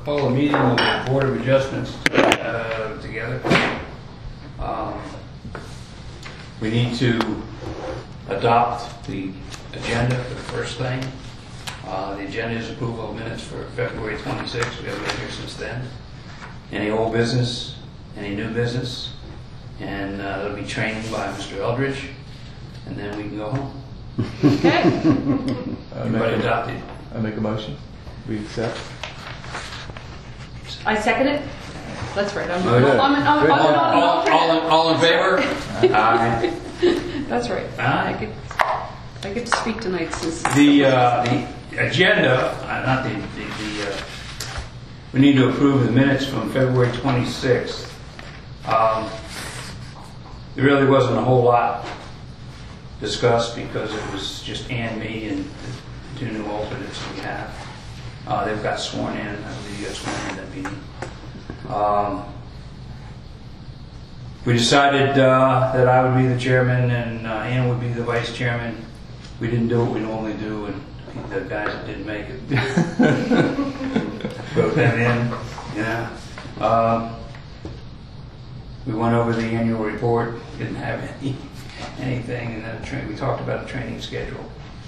call a meeting of the Board of Adjustments together. We need to adopt the agenda for the first thing. The agenda is approval of minutes for February 26th. We haven't been here since then. Any old business, any new business, and there'll be training by Mr. Eldridge, and then we can go home. Okay. Everybody adopted. I make a motion. We accept. I second it. That's right. All in favor? Aye. That's right. Aye. I get to speak tonight since The agenda, we need to approve the minutes from February 26th. There really wasn't a whole lot discussed because it was just Ann, me, and the two new alternates we have. They've got sworn in. I believe you got sworn in that meeting. We decided that I would be the chairman and Ann would be the vice chairman. We didn't do what we normally do, and the guys that didn't make it wrote them in. Yeah. We went over the annual report. Didn't have anything, and then we talked about a training schedule.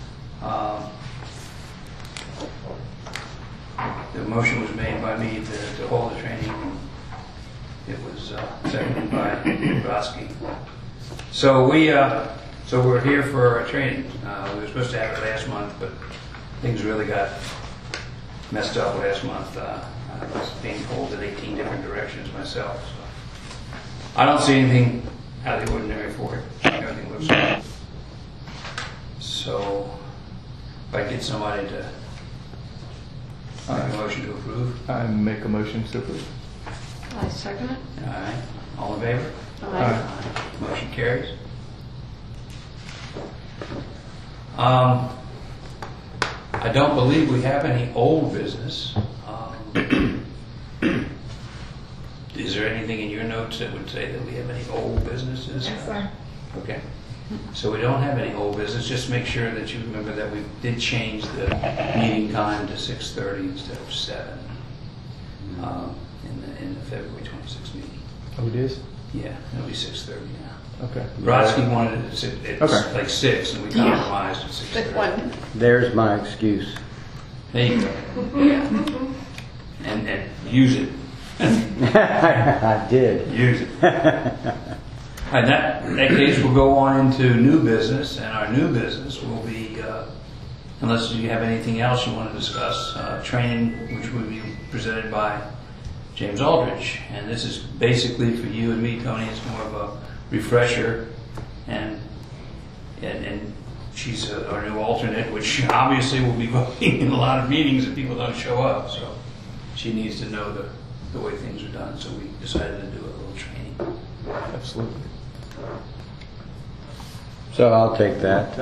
The motion was made by me to hold the training. It was seconded by Brodsky. So we're here for a training. We were supposed to have it last month, but things really got messed up last month. I was being pulled in 18 different directions myself. So I don't see anything out of the ordinary for it. Everything looks good. So if I get somebody to make a motion to approve. I make a motion to approve. I second it. All right. All in favor? Aye. Motion carries. I don't believe we have any old business. Is there anything in your notes that would say that we have any old businesses? Yes, sir. Okay. So we don't have any old business. Just make sure that you remember that we did change the meeting time to 6:30 instead of 7 in the February 26th meeting. Oh, it is? Yeah, it'll be 6:30 now. Okay. Brodsky wanted it at like 6, and we compromised at 6:30. Good one. There's my excuse. There you go. Yeah. And use it. I did. Use it. In that case, we'll go on into new business, and our new business will be, unless you have anything else you want to discuss, training, which will be presented by James Aldridge. And this is basically for you and me, Tony. It's more of a refresher, and she's our new alternate, which obviously will be voting in a lot of meetings if people don't show up. So she needs to know the way things are done. So we decided to do a little training. Absolutely. So I'll take that.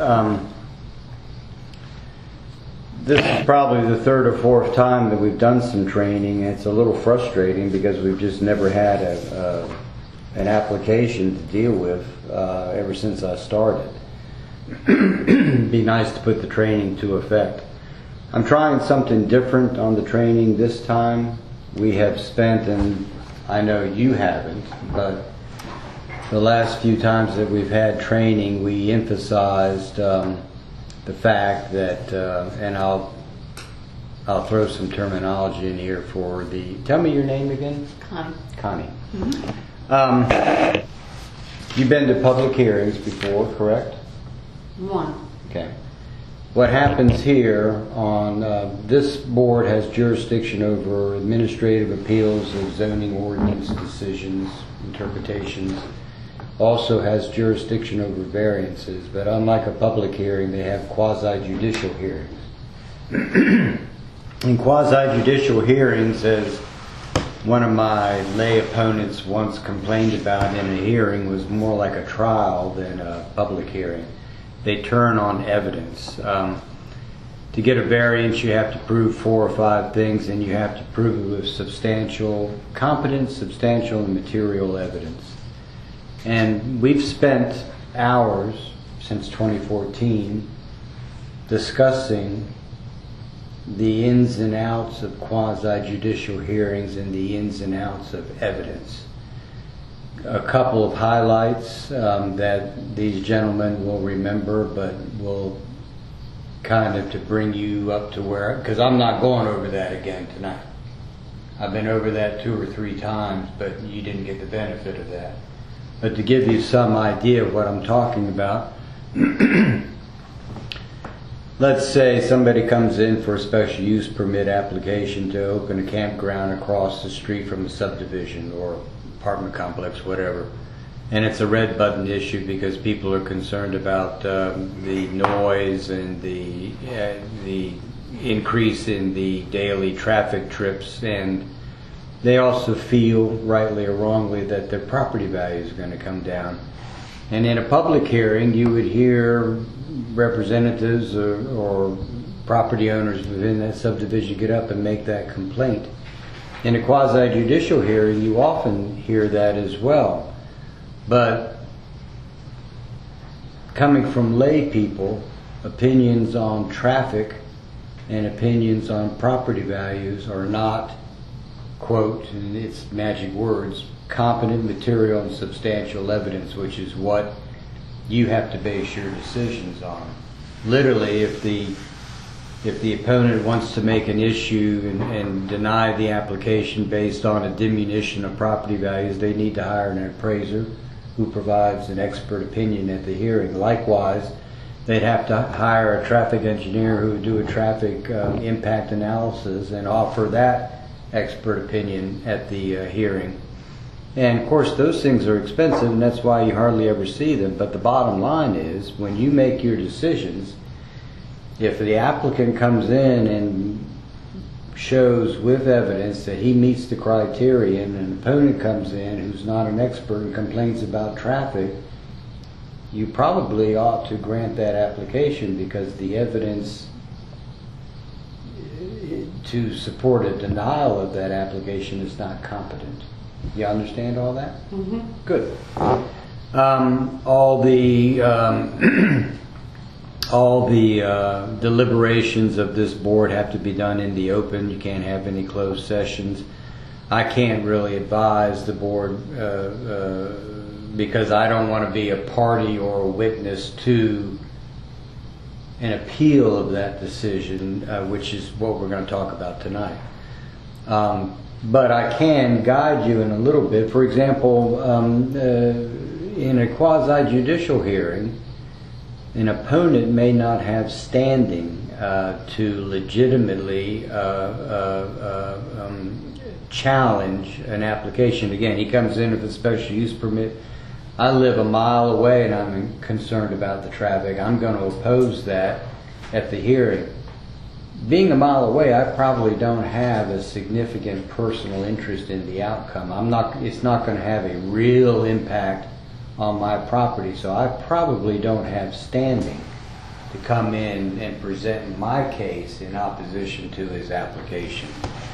This is probably the third or fourth time that we've done some training. It's a little frustrating because we've just never had an application to deal with ever since I started. It'd be nice to put the training to effect. I'm trying something different on the training this time. We have spent, and I know you haven't, but the last few times that we've had training, we emphasized the fact that, and I'll throw some terminology in here for the. Tell me your name again. Connie. Connie. Mm-hmm. You've been to public hearings before, correct? One. Okay. What happens here on this board has jurisdiction over administrative appeals of zoning ordinance decisions, interpretations. Also has jurisdiction over variances, but unlike a public hearing, they have quasi-judicial hearings. In quasi-judicial hearings, as one of my lay opponents once complained about in a hearing, was more like a trial than a public hearing. They turn on evidence. To get a variance, you have to prove 4 or 5 things, and you have to prove it with competent, substantial, and material evidence. And we've spent hours since 2014 discussing the ins and outs of quasi-judicial hearings and the ins and outs of evidence. A couple of highlights that these gentlemen will remember, but will kind of to bring you up to where, because I'm not going over that again tonight. I've been over that 2 or 3 times, but you didn't get the benefit of that. But to give you some idea of what I'm talking about, let's say somebody comes in for a special use permit application to open a campground across the street from a subdivision or apartment complex, whatever. And it's a red button issue because people are concerned about the noise and the increase in the daily traffic trips, and they also feel, rightly or wrongly, that their property value is going to come down. And in a public hearing, you would hear representatives or property owners within that subdivision get up and make that complaint. In a quasi-judicial hearing, you often hear that as well. But coming from lay people, opinions on traffic and opinions on property values are not, quote, in its magic words, competent material and substantial evidence, which is what you have to base your decisions on. Literally, if the opponent wants to make an issue and deny the application based on a diminution of property values, they need to hire an appraiser who provides an expert opinion at the hearing. Likewise, they'd have to hire a traffic engineer who would do a traffic impact analysis and offer that expert opinion at the hearing. And of course, those things are expensive, and that's why you hardly ever see them. But the bottom line is, when you make your decisions, if the applicant comes in and shows with evidence that he meets the criteria, and an opponent comes in who's not an expert and complains about traffic, you probably ought to grant that application because the evidence to support a denial of that application is not competent. You understand all that? Mm-hmm. Good. All the deliberations of this board have to be done in the open. You can't have any closed sessions. I can't really advise the board because I don't want to be a party or a witness to an appeal of that decision, which is what we're going to talk about tonight. But I can guide you in a little bit. For example, in a quasi-judicial hearing, an opponent may not have standing to legitimately challenge an application. Again, he comes in with a special use permit. I live a mile away and I'm concerned about the traffic. I'm going to oppose that at the hearing. Being a mile away, I probably don't have a significant personal interest in the outcome. It's not going to have a real impact on my property, so I probably don't have standing to come in and present my case in opposition to his application.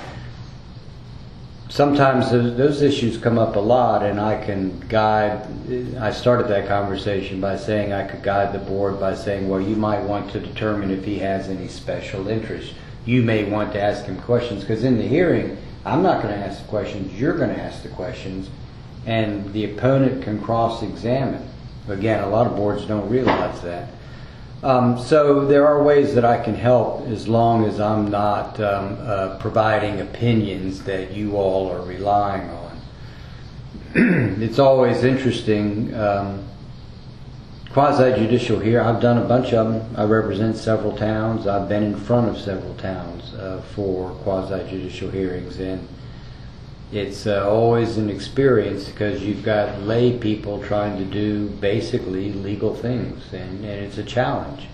Sometimes those issues come up a lot, and I can guide. I started that conversation by saying I could guide the board by saying, well, you might want to determine if he has any special interest. You may want to ask him questions, because in the hearing, I'm not going to ask the questions, you're going to ask the questions, and the opponent can cross-examine. Again, a lot of boards don't realize that. So there are ways that I can help as long as I'm not providing opinions that you all are relying on. It's always interesting. Quasi-judicial here, I've done a bunch of them. I represent several towns. I've been in front of several towns for quasi-judicial hearings, and it's always an experience because you've got lay people trying to do basically legal things, and it's a challenge.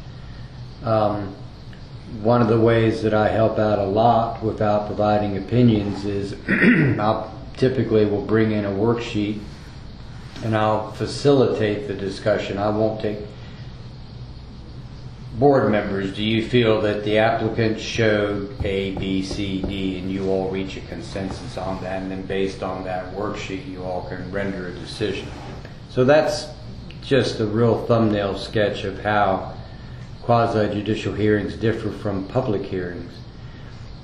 One of the ways that I help out a lot without providing opinions is I'll typically will bring in a worksheet and I'll facilitate the discussion. I won't take board members. Do you feel that the applicant showed A, B, C, D, and you all reach a consensus on that, and then based on that worksheet you all can render a decision. So that's just a real thumbnail sketch of how quasi-judicial hearings differ from public hearings.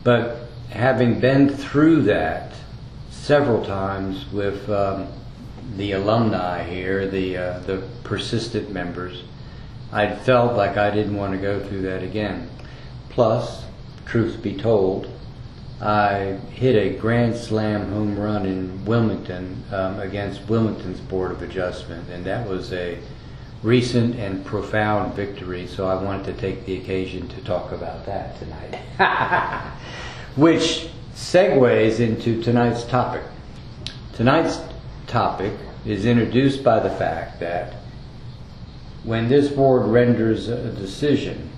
But having been through that several times with the alumni here, the persistent members, I felt like I didn't want to go through that again. Plus, truth be told, I hit a grand slam home run in Wilmington against Wilmington's Board of Adjustment, and that was a recent and profound victory, so I wanted to take the occasion to talk about that tonight. Which segues into tonight's topic. Tonight's topic is introduced by the fact that when this board renders a decision,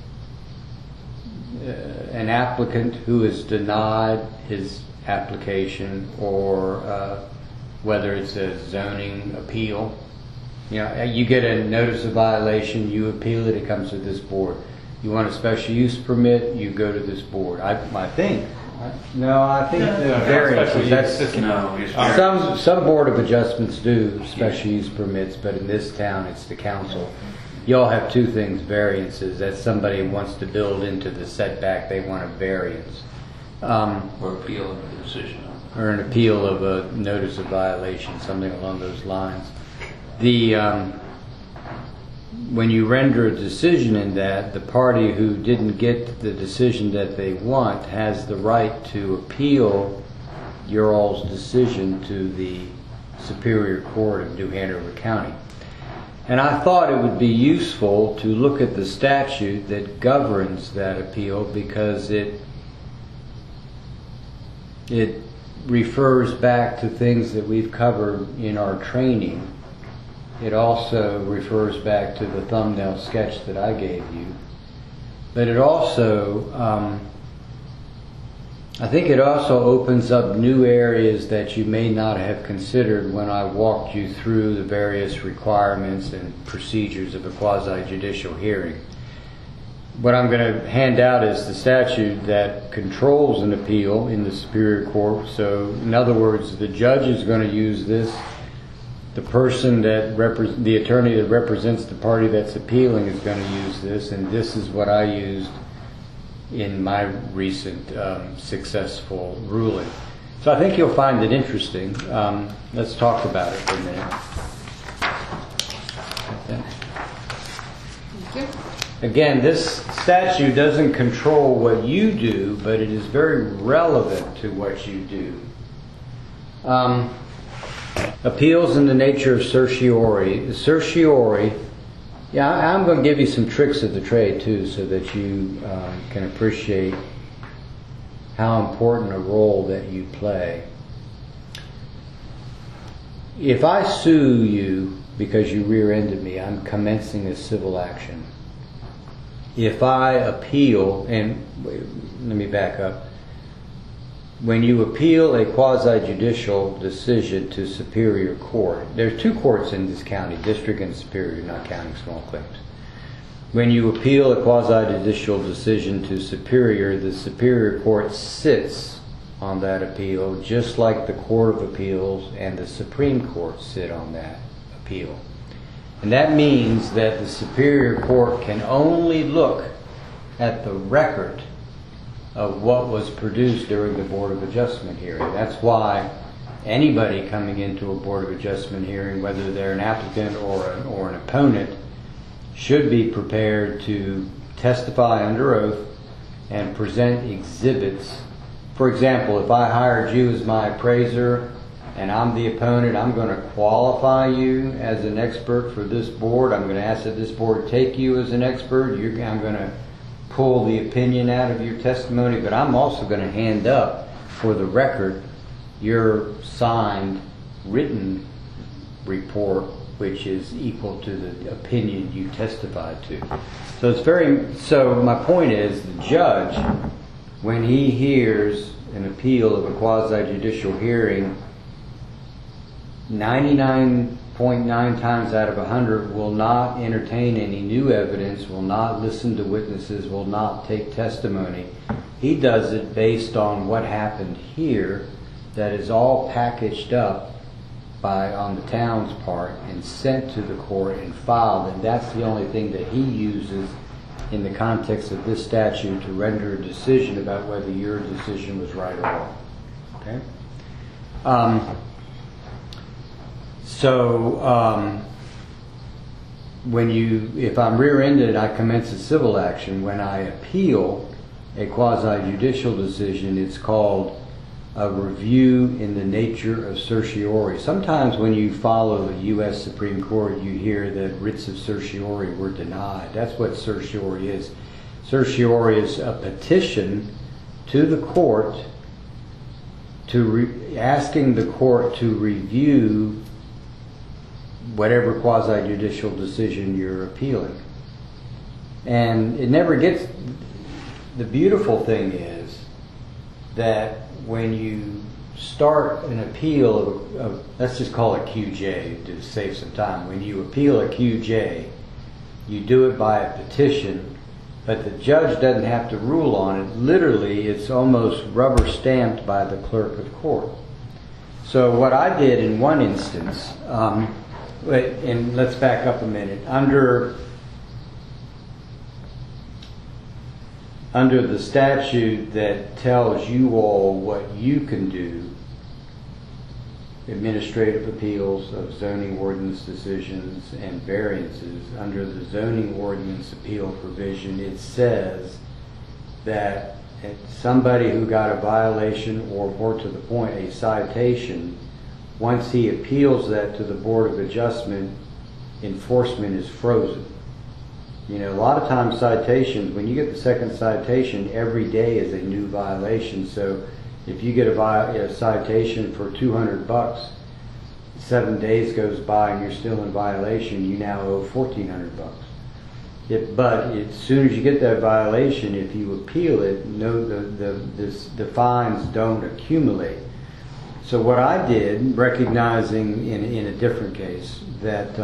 an applicant who is denied his application, or whether it's a zoning appeal, you get a notice of violation, you appeal it, it comes to this board. You want a special use permit, you go to this board. I think the variances. That's some board of adjustments do special use permits, but in this town it's the council. You all have two things: variances, that somebody wants to build into the setback, they want a variance, Or appeal of the decision. or an appeal of a notice of violation, something along those lines. When you render a decision in that, the party who didn't get the decision that they want has the right to appeal your all's decision to the Superior Court of New Hanover County. And I thought it would be useful to look at the statute that governs that appeal, because it refers back to things that we've covered in our training. It also refers back to the thumbnail sketch that I gave you. But it also, I think it also opens up new areas that you may not have considered when I walked you through the various requirements and procedures of a quasi-judicial hearing. What I'm going to hand out is the statute that controls an appeal in the Superior Court. So, in other words, the judge is going to use this. The person the attorney that represents the party that's appealing is going to use this, and this is what I used in my recent successful ruling. So I think you'll find it interesting. Let's talk about it for a minute. Okay. Thank you. Again, this statute doesn't control what you do, but it is very relevant to what you do. Appeals in the nature of certiorari. Certiorari, I'm going to give you some tricks of the trade too, so that you can appreciate how important a role that you play. If I sue you because you rear-ended me, I'm commencing a civil action. If I appeal, and let me back up. When you appeal a quasi-judicial decision to Superior Court, there are two courts in this county, District and Superior, not counting small claims. When you appeal a quasi-judicial decision to Superior, the Superior Court sits on that appeal, just like the Court of Appeals and the Supreme Court sit on that appeal. And that means that the Superior Court can only look at the record of what was produced during the Board of Adjustment hearing. That's why anybody coming into a Board of Adjustment hearing, whether they're an applicant or an opponent, should be prepared to testify under oath and present exhibits. For example, if I hired you as my appraiser and I'm the opponent, I'm going to qualify you as an expert for this board. I'm going to ask that this board take you as an expert. I'm going to pull the opinion out of your testimony, but I'm also going to hand up for the record your signed written report, which is equal to the opinion you testified to. So my point is, the judge, when he hears an appeal of a quasi-judicial hearing, 99.9 times out of 100 will not entertain any new evidence, will not listen to witnesses, will not take testimony. He does it based on what happened here, that is all packaged up on the town's part and sent to the court and filed, and that's the only thing that he uses in the context of this statute to render a decision about whether your decision was right or wrong. Okay? If I'm rear-ended, I commence a civil action. When I appeal a quasi-judicial decision, it's called a review in the nature of certiorari. Sometimes when you follow the U.S. Supreme Court, you hear that writs of certiorari were denied. That's what certiorari is. Certiorari is a petition to the court asking the court to review whatever quasi-judicial decision you're appealing. And it never gets... The beautiful thing is that when you start an appeal of let's just call it QJ to save some time. When you appeal a QJ, you do it by a petition, but the judge doesn't have to rule on it. Literally, it's almost rubber stamped by the clerk of court. So what I did in one instance, and let's back up a minute. Under the statute that tells you all what you can do, administrative appeals of zoning ordinance decisions and variances, under the zoning ordinance appeal provision, it says that somebody who got a violation, or more to the point, a citation, once he appeals that to the Board of Adjustment, enforcement is frozen. You know, a lot of times citations, when you get the second citation, every day is a new violation. So if you get a citation for $200, 7 days goes by and you're still in violation, you now owe $1,400. But as soon as you get that violation, if you appeal it, the fines don't accumulate. So what I did, recognizing in a different case that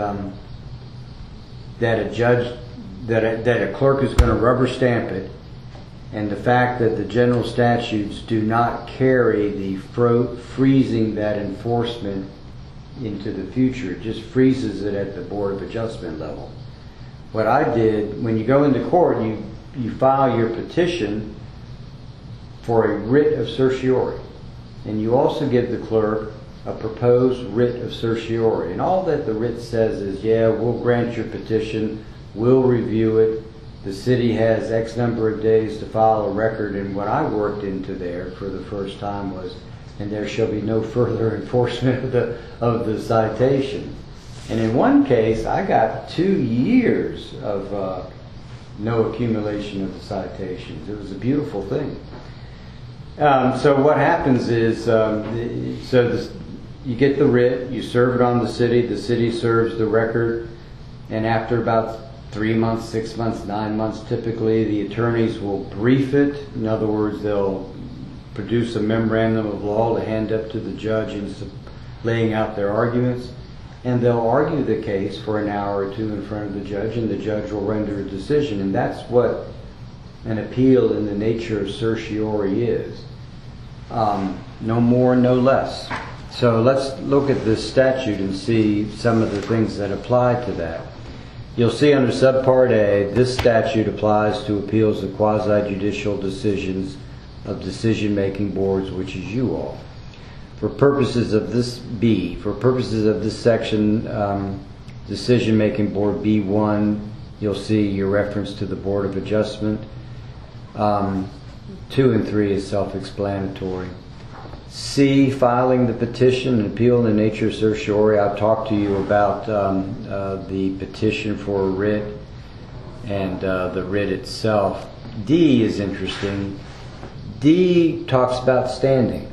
a clerk is going to rubber stamp it, and the fact that the general statutes do not carry the freezing that enforcement into the future, it just freezes it at the Board of Adjustment level. What I did, when you go into court, you file your petition for a writ of certiorari, and you also give the clerk a proposed writ of certiorari. And all that the writ says is, yeah, we'll grant your petition, we'll review it, the city has X number of days to file a record. And what I worked into there for the first time was, and there shall be no further enforcement of the citation. And in one case, I got 2 years of no accumulation of the citations. It was a beautiful thing. So what happens is, you get the writ, you serve it on the city serves the record, and after about 3 months, 6 months, 9 months, typically the attorneys will brief it. In other words, they'll produce a memorandum of law to hand up to the judge and laying out their arguments, and they'll argue the case for an hour or two in front of the judge, and the judge will render a decision. And that's what an appeal in the nature of certiorari is. No more, no less. So let's look at this statute and see some of the things that apply to that. You'll see under subpart A, this statute applies to appeals of quasi-judicial decisions of decision-making boards, which is you all. For purposes of this B, for purposes of this section, decision-making board B1, you'll see your reference to the Board of Adjustment. 2 and 3 is self-explanatory. C, filing the petition and appeal in the nature of certiorari. I've talked to you about the petition for a writ and the writ itself. D is interesting. D talks about standing.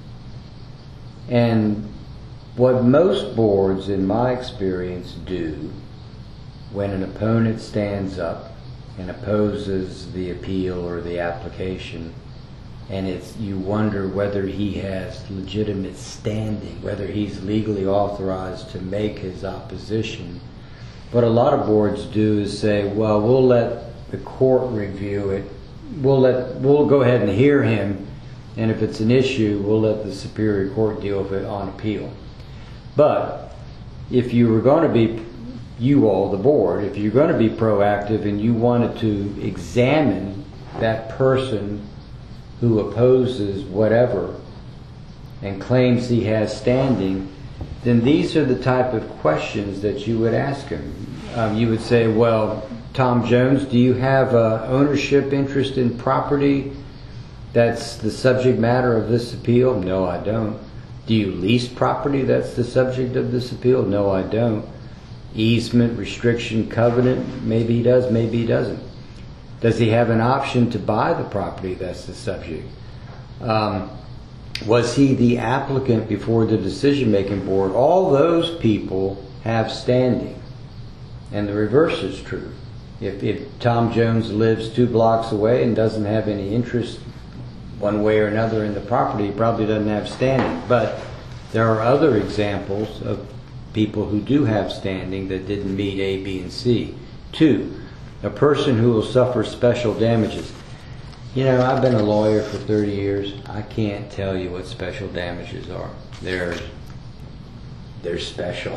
And what most boards, in my experience, do when an opponent stands up and opposes the appeal or the application, and you wonder whether he has legitimate standing, whether he's legally authorized to make his opposition. What a lot of boards do is say, well, we'll let the court review it. We'll go ahead and hear him, and if it's an issue, we'll let the Superior Court deal with it on appeal. But if you were going to be you all, the board, if you're going to be proactive and you wanted to examine that person who opposes whatever and claims he has standing, then these are the type of questions that you would ask him. You would say, well, Tom Jones, do you have ownership interest in property that's the subject matter of this appeal? No, I don't. Do you lease property that's the subject of this appeal? No, I don't. Easement, restriction, covenant, maybe he does, maybe he doesn't. Does he have an option to buy the property that's the subject? Was he the applicant before the decision-making board? All those people have standing. And the reverse is true. If Tom Jones lives 2 blocks away and doesn't have any interest one way or another in the property, he probably doesn't have standing. But there are other examples of people who do have standing that didn't meet A, B, and C. 2, a person who will suffer special damages. You know, I've been a lawyer for 30 years. I can't tell you what special damages are. They're special.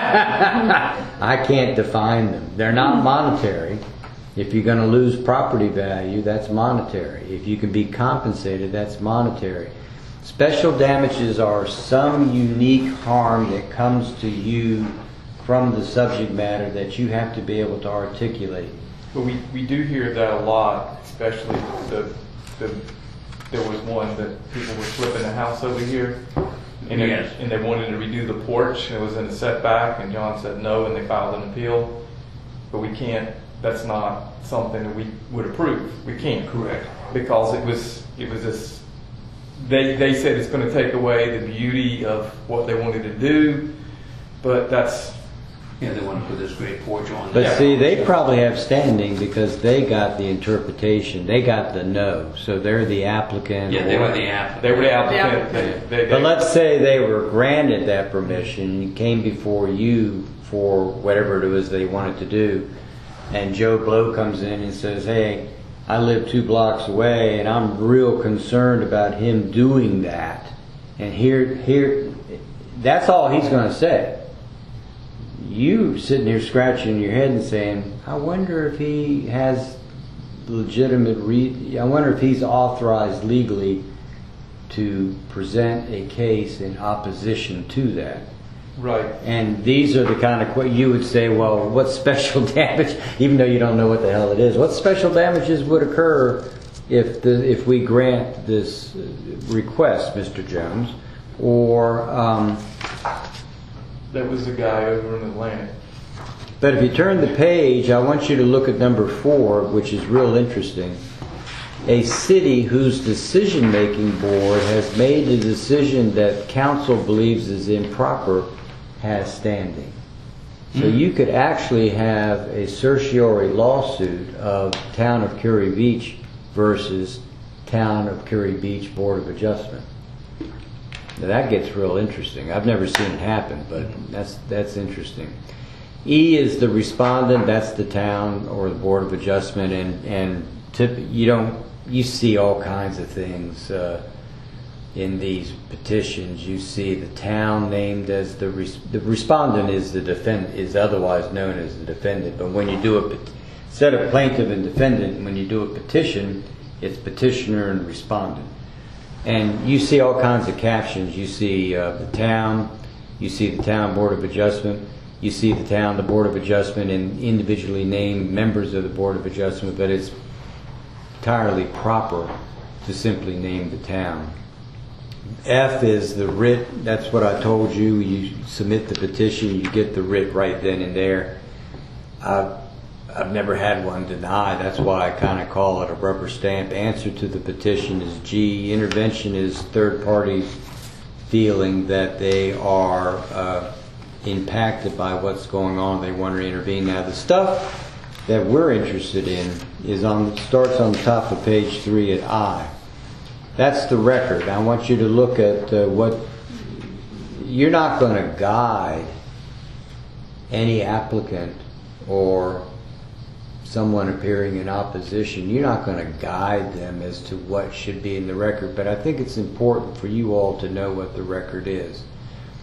I can't define them. They're not monetary. If you're going to lose property value, that's monetary. If you can be compensated, that's monetary. Special damages are some unique harm that comes to you from the subject matter that you have to be able to articulate. But we do hear that a lot, especially there was one that people were flipping a house over here. And, Yes. and they wanted to redo the porch, and it was in a setback, and John said no, and they filed an appeal. But we can't, that's not something that we would approve. We can't. Correct. Because it was this, they said it's going to take away the beauty of what they wanted to do, but that's, Yeah, they want to put this great porch on. But Yeah. see, they probably have standing because they got the interpretation. They got the no. So they're the applicant. Yeah, they or- were the applicant. they were the The applicant. applicant. They- But let's say they were granted that permission and came before you for whatever it was they wanted to do, and Joe Blow comes in and says, hey, I live 2 blocks away and I'm real concerned about him doing that. And here, that's all he's going to say. You sitting here scratching your head and saying, I wonder if he has legitimate I wonder if he's authorized legally to present a case in opposition to that. Right. And these are the kind of you would say, well, what special damage, even though you don't know what the hell it is, what special damages would occur if we grant this request, Mr. Jones? Or, That was the guy over in Atlanta. but if you turn the page, I want you to look at number 4, which is real interesting. A city whose decision-making board has made a decision that council believes is improper has standing. So you could actually have a certiorari lawsuit of Town of Curry Beach versus Town of Curry Beach Board of Adjustment. Now that gets real interesting. I've never seen it happen, but that's interesting. E is the respondent, that's the town or the Board of Adjustment, and you see all kinds of things in these petitions. You see the town named as the respondent is the defendant, is otherwise known as the defendant. But when you do instead of plaintiff and defendant, when you do a petition, it's petitioner and respondent. And you see all kinds of captions. You see the town, you see the town Board of Adjustment, you see the town, the Board of Adjustment, and individually named members of the Board of Adjustment, but it's entirely proper to simply name the town. F is the writ. That's what I told you. You submit the petition, you get the writ right then and there. I've never had one deny. That's why I kind of call it a rubber stamp. Answer to the petition is G. Intervention is third parties feeling that they are impacted by what's going on. They want to intervene. Now the stuff that we're interested in is starts on the top of page 3 at I. That's the record. I want you to look at what you're not going to guide any applicant or someone appearing in opposition. You're not going to guide them as to what should be in the record, but I think it's important for you all to know what the record is.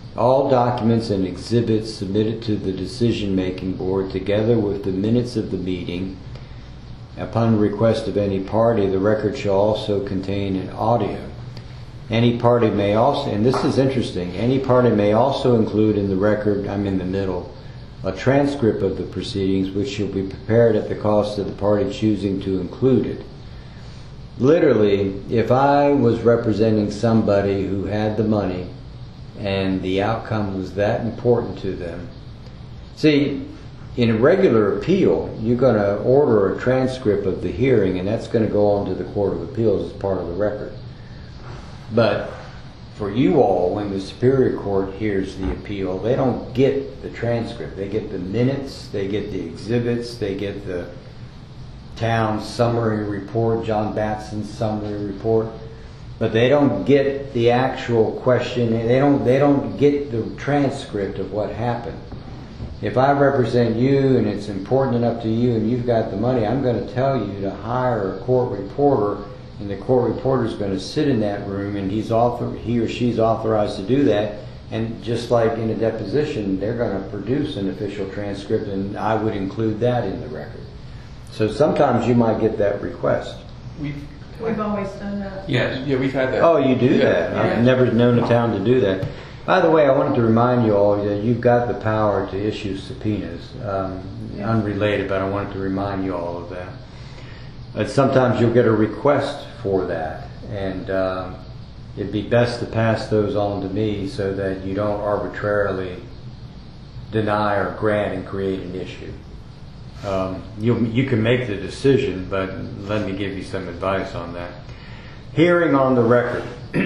All documents and exhibits submitted to the decision-making board, together with the minutes of the meeting, upon request of any party, the record shall also contain an audio. Any party may also, and this is interesting, any party may also include in the record, I'm in the middle, a transcript of the proceedings, which shall be prepared at the cost of the party choosing to include it. Literally, if I was representing somebody who had the money and the outcome was that important to them. See, in a regular appeal, you're going to order a transcript of the hearing, and that's going to go on to the Court of Appeals as part of the record. But for you all, when the Superior Court hears the appeal, they don't get the transcript. They get the minutes, they get the exhibits, they get the town summary report, John Batson's summary report. But they don't get the actual question. They don't get the transcript of what happened. If I represent you and it's important enough to you and you've got the money, I'm going to tell you to hire a court reporter, and the court reporter is going to sit in that room, and he or she's authorized to do that. And just like in a deposition, they're going to produce an official transcript, and I would include that in the record. So sometimes you might get that request. We've always done that. Yes. Yeah, we've had that. Oh, you do that? Yeah. I've never known a town to do that. By the way, I wanted to remind you all that you've got the power to issue subpoenas. Unrelated, but I wanted to remind you all of that. But sometimes you'll get a request for that, and it'd be best to pass those on to me so that you don't arbitrarily deny or grant and create an issue. You can make the decision, but let me give you some advice on that. Hearing on the record.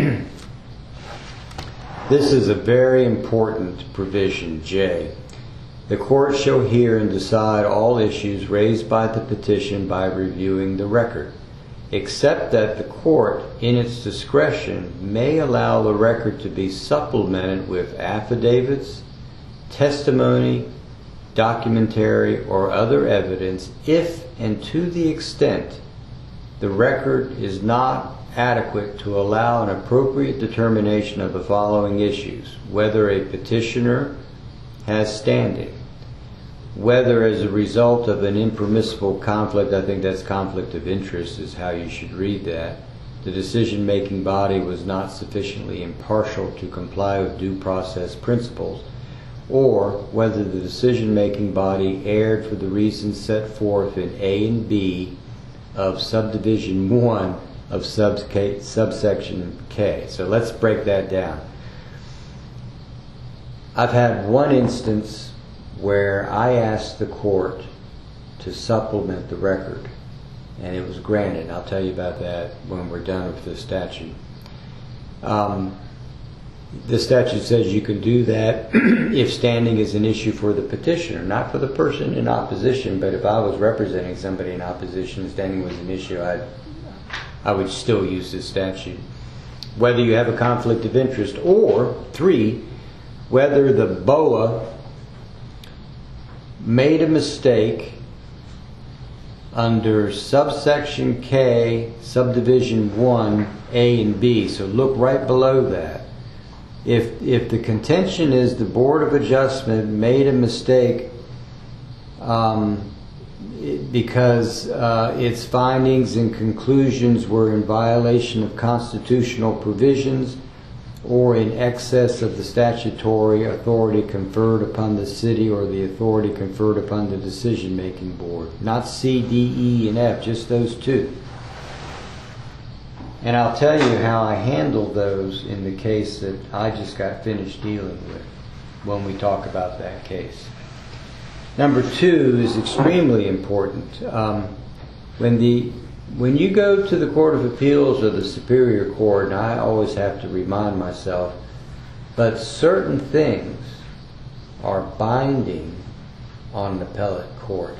This is a very important provision, J. The court shall hear and decide all issues raised by the petition by reviewing the record, except that the court, in its discretion, may allow the record to be supplemented with affidavits, testimony, documentary, or other evidence if and to the extent the record is not adequate to allow an appropriate determination of the following issues: whether a petitioner has standing, whether as a result of an impermissible conflict, I think that's conflict of interest is how you should read that, the decision-making body was not sufficiently impartial to comply with due process principles, or whether the decision-making body erred for the reasons set forth in A and B of subdivision 1 of subsection K. So let's break that down. I've had one instance where I asked the court to supplement the record, and it was granted. I'll tell you about that when we're done with the statute. The statute says you can do that if standing is an issue for the petitioner, not for the person in opposition. But if I was representing somebody in opposition and standing was an issue, I would still use this statute. Whether you have a conflict of interest, or 3, whether the BOA made a mistake under subsection K, subdivision 1, A and B. So look right below that. If the contention is the Board of Adjustment made a mistake because its findings and conclusions were in violation of constitutional provisions or in excess of the statutory authority conferred upon the city or the authority conferred upon the decision-making board. Not C, D, E, and F, just those 2. And I'll tell you how I handled those in the case that I just got finished dealing with when we talk about that case. Number 2 is extremely important. When you go to the Court of Appeals or the Superior Court, and I always have to remind myself, but certain things are binding on an appellate court.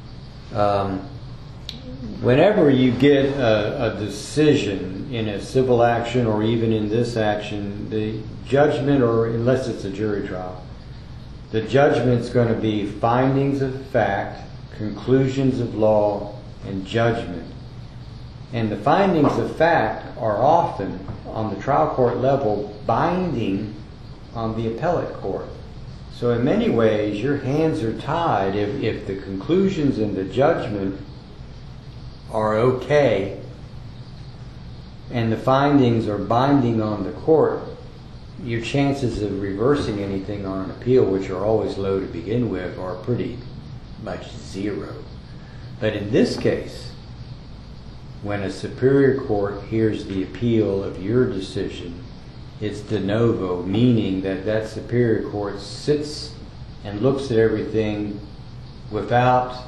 Whenever you get a decision in a civil action or even in this action, the judgment, or unless it's a jury trial, the judgment's going to be findings of fact, conclusions of law, and judgment. And the findings of fact are often, on the trial court level, binding on the appellate court. So in many ways, your hands are tied. If the conclusions and the judgment are okay and the findings are binding on the court, your chances of reversing anything on an appeal, which are always low to begin with, are pretty much zero. But in this case, when a superior court hears the appeal of your decision, it's de novo, meaning that that superior court sits and looks at everything without,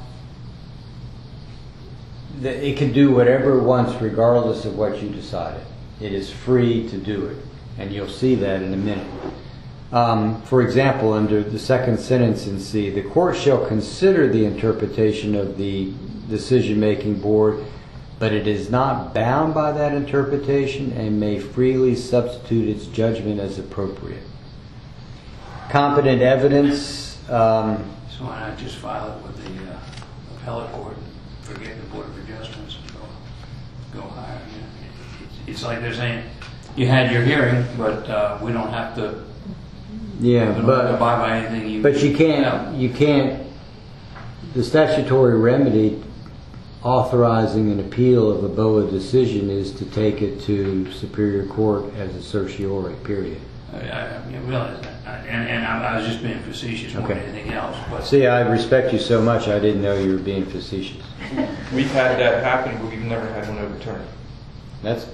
it can do whatever it wants regardless of what you decided. It is free to do it, and you'll see that in a minute. For example, under the second sentence in C, the court shall consider the interpretation of the decision-making board, but it is not bound by that interpretation and may freely substitute its judgment as appropriate. Competent evidence. So why not just file it with the appellate court and forget the Board of Adjustments and go higher? You know, it's like they're saying, you had your hearing, but we don't have to. Yeah, but abide by anything you. But you can't. You can't. The statutory remedy authorizing an appeal of a BOA decision is to take it to Superior Court as a certiorari. Period. I realize that, and I was just being facetious more than anything else. But see, I respect you so much. I didn't know you were being facetious. We've had that happen, but we've never had one overturned. That's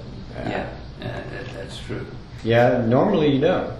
that's true. Yeah, normally you don't.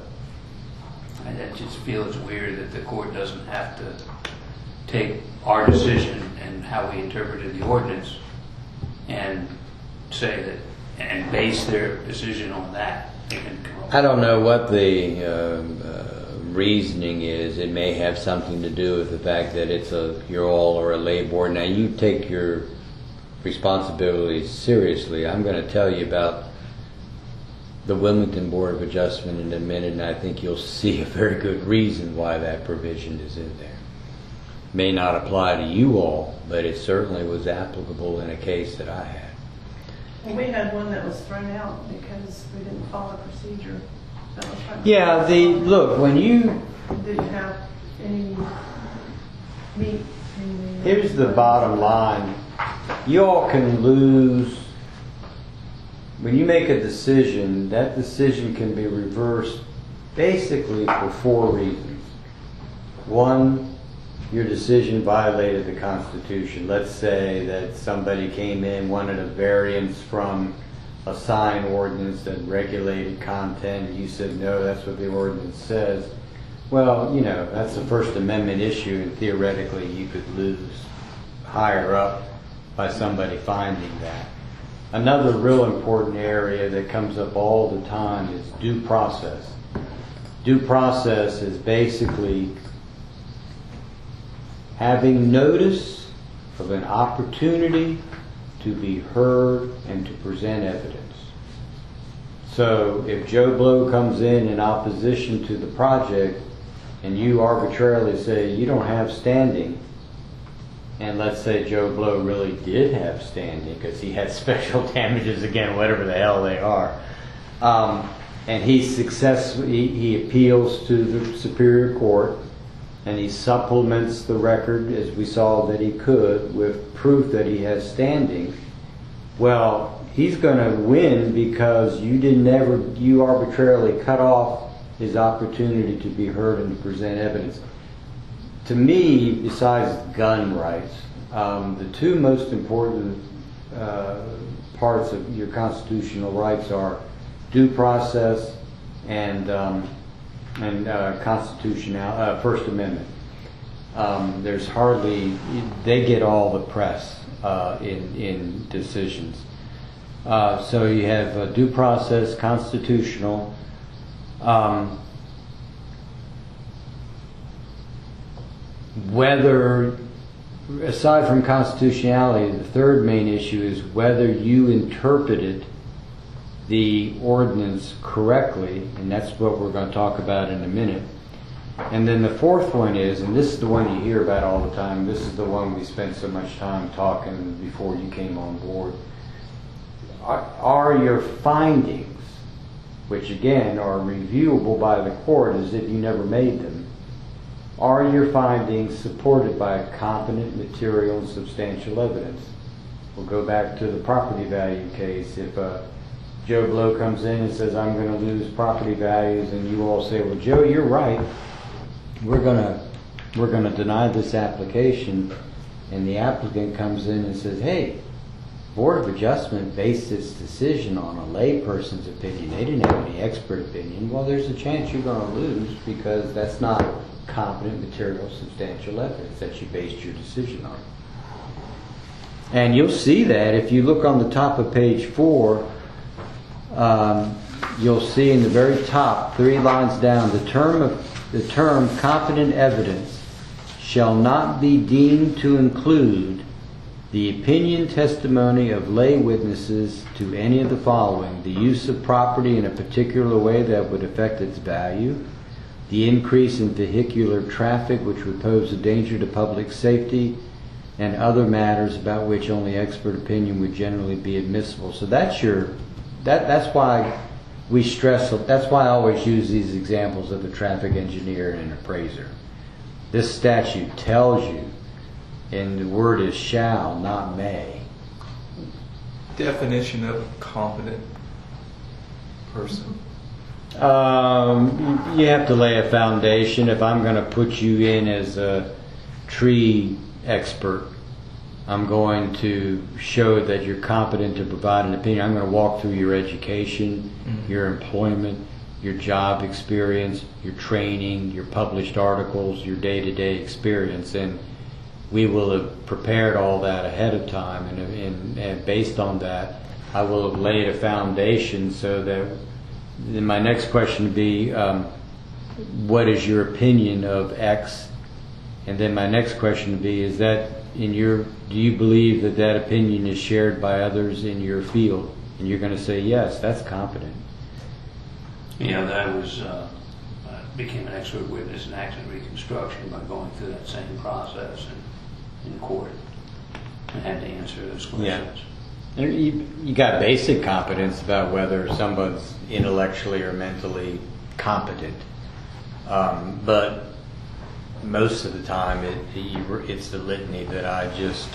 I just feel it's weird that the court doesn't have to take our decision and how we interpreted the ordinance and say that and base their decision on that. I don't know what the reasoning is. It may have something to do with the fact that it's a URL or a lay board. Now you take your responsibilities seriously. I'm going to tell you about the Wilmington Board of Adjustment in a minute, and I think you'll see a very good reason why that provision is in there. May not apply to you all, but it certainly was applicable in a case that I had. Well, we had one that was thrown out because we didn't follow procedure. That was thrown out. Yeah, look, when you Didn't have any meat in the. here's the bottom line. You all can lose. When you make a decision, that decision can be reversed basically for 4 reasons. One, your decision violated the Constitution. Let's say that somebody came in, wanted a variance from a sign ordinance that regulated content, and you said, no, that's what the ordinance says. Well, you know, that's the First Amendment issue, and theoretically you could lose higher up by somebody finding that. Another real important area that comes up all the time is due process. Due process is basically having notice of an opportunity to be heard and to present evidence. So if Joe Blow comes in opposition to the project and you arbitrarily say you don't have standing, and let's say Joe Blow really did have standing because he had special damages, again, whatever the hell they are, and he appeals to the Superior Court, and he supplements the record, as we saw that he could, with proof that he has standing. Well, he's going to win because you arbitrarily cut off his opportunity to be heard and to present evidence. To me, besides gun rights, the 2 most important parts of your constitutional rights are due process and First Amendment. There's hardly, they get all the press in decisions. So you have due process, constitutional. Whether, aside from constitutionality, the third main issue is whether you interpreted the ordinance correctly, and that's what we're going to talk about in a minute. And then the fourth one is, and this is the one you hear about all the time, this is the one we spent so much time talking before you came on board, are your findings which again are reviewable by the court as if you never made them, are your findings supported by competent material and substantial evidence? We'll go back to the property value case. If Joe Blow comes in and says, I'm going to lose property values, and you all say, well, Joe, you're right. We're going to deny this application, and the applicant comes in and says, hey, Board of Adjustment based its decision on a layperson's opinion. They didn't have any expert opinion. Well, there's a chance you're going to lose because that's not competent material, substantial evidence that you based your decision on. And you'll see that if you look on the top of page 4, you'll see in the very top, 3 lines down, the term competent evidence shall not be deemed to include the opinion testimony of lay witnesses to any of the following: the use of property in a particular way that would affect its value, the increase in vehicular traffic which would pose a danger to public safety, and other matters about which only expert opinion would generally be admissible. So that's why we stress, that's why I always use these examples of a traffic engineer and an appraiser. This statute tells you, and the word is shall, not may. Definition of a competent person. You have to lay a foundation. If I'm going to put you in as a tree expert, I'm going to show that you're competent to provide an opinion. I'm going to walk through your education, your employment, your job experience, your training, your published articles, your day-to-day experience, and we will have prepared all that ahead of time, and based on that, I will have laid a foundation so that then my next question would be, what is your opinion of X? And then my next question would be, is that do you believe that that opinion is shared by others in your field? And you're going to say, yes, that's competent. Yeah, that was, became an expert witness in accident reconstruction by going through that same process in court and had to answer those questions. Yeah. You got basic competence about whether someone's intellectually or mentally competent, but most of the time it's the litany that I just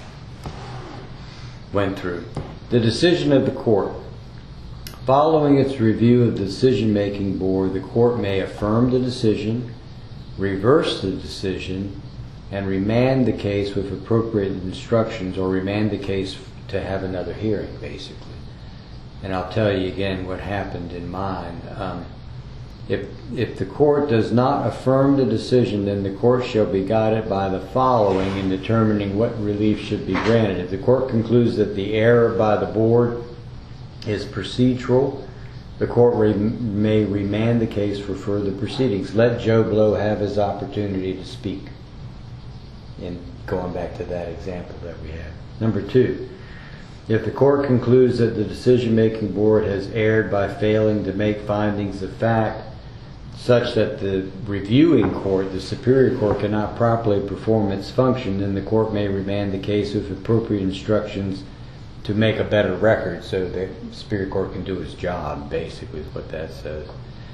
went through. The decision of the court. Following its review of the decision-making board, the court may affirm the decision, reverse the decision, and remand the case with appropriate instructions, or remand the case to have another hearing, basically. And I'll tell you again what happened in mine. If the court does not affirm the decision, then the court shall be guided by the following in determining what relief should be granted. If the court concludes that the error by the board is procedural, the court may remand the case for further proceedings. Let Joe Blow have his opportunity to speak. And going back to that example that we had. Number 2, if the court concludes that the decision-making board has erred by failing to make findings of fact such that the reviewing court, the superior court, cannot properly perform its function, then the court may remand the case with appropriate instructions to make a better record so the superior court can do its job, basically, is what that says.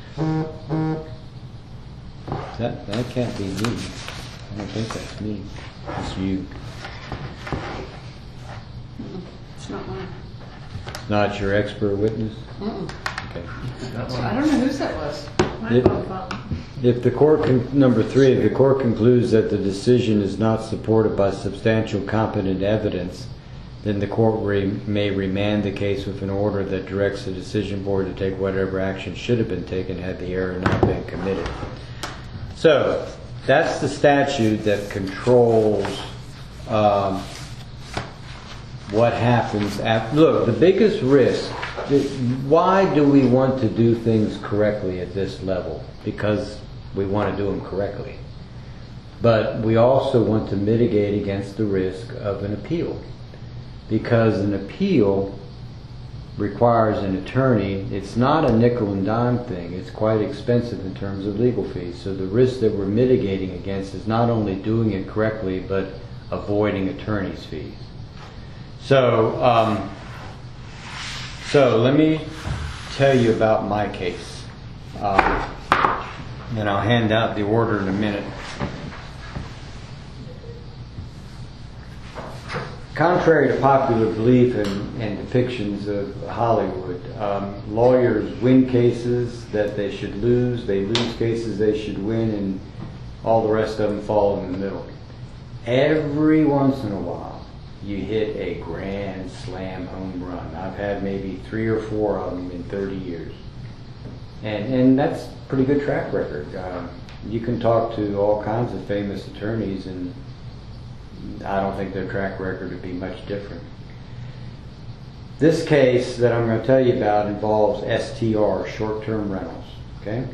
That can't be me. I don't think that's me. It's you. It's not mine. Not your expert witness? Okay. I don't know whose that was. If the court, number 3, if the court concludes that the decision is not supported by substantial competent evidence, then the court may remand the case with an order that directs the decision board to take whatever action should have been taken had the error not been committed. So, that's the statute that controls what happens after. Look, the biggest risk, why do we want to do things correctly at this level? Because we want to do them correctly. But we also want to mitigate against the risk of an appeal. Because an appeal requires an attorney. It's not a nickel and dime thing. It's quite expensive in terms of legal fees. So the risk that we're mitigating against is not only doing it correctly, but avoiding attorney's fees. So let me tell you about my case. And I'll hand out the order in a minute. Contrary to popular belief and depictions of Hollywood, lawyers win cases that they should lose, they lose cases they should win, and all the rest of them fall in the middle. Every once in a while, you hit a grand slam home run. I've had maybe 3 or 4 of them in 30 years. And that's a pretty good track record. You can talk to all kinds of famous attorneys, and I don't think their track record would be much different. This case that I'm going to tell you about involves STR, short-term rentals. Okay?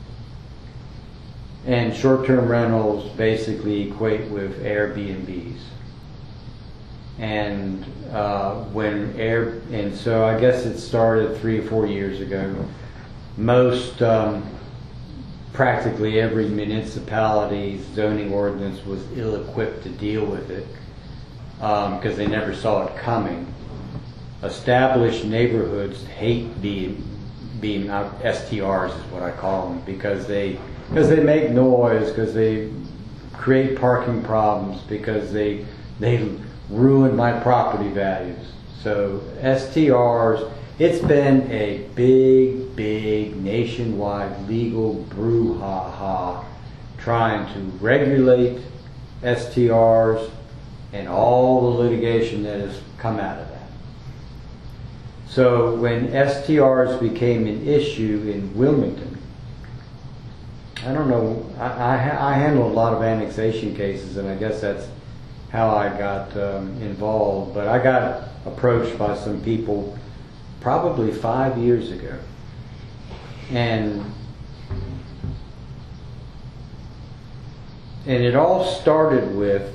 And short-term rentals basically equate with Airbnbs. And so I guess it started 3 or 4 years ago. Most, practically every municipality's zoning ordinance was ill-equipped to deal with it because they never saw it coming. Established neighborhoods hate being STRs is what I call them, because they make noise, because they create parking problems, because they ruin my property values. So STRs. It's been a big nationwide legal brouhaha trying to regulate STRs and all the litigation that has come out of that. So when STRs became an issue in Wilmington, I don't know, I handle a lot of annexation cases, and I guess that's how I got involved, but I got approached by some people probably 5 years ago, and it all started with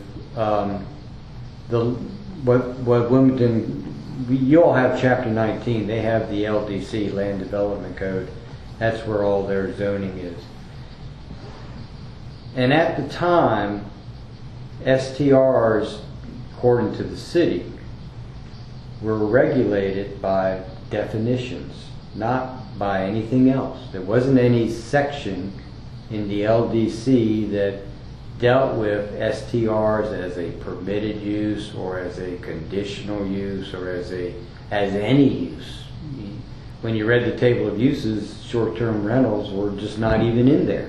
what Wilmington. You all have Chapter 19. They have the LDC, Land Development Code. That's where all their zoning is. And at the time, STRs, according to the city, were regulated by definitions, not by anything else. There wasn't any section in the LDC that dealt with STRs as a permitted use or as a conditional use or as any use. When you read the table of uses, short-term rentals were just not even in there.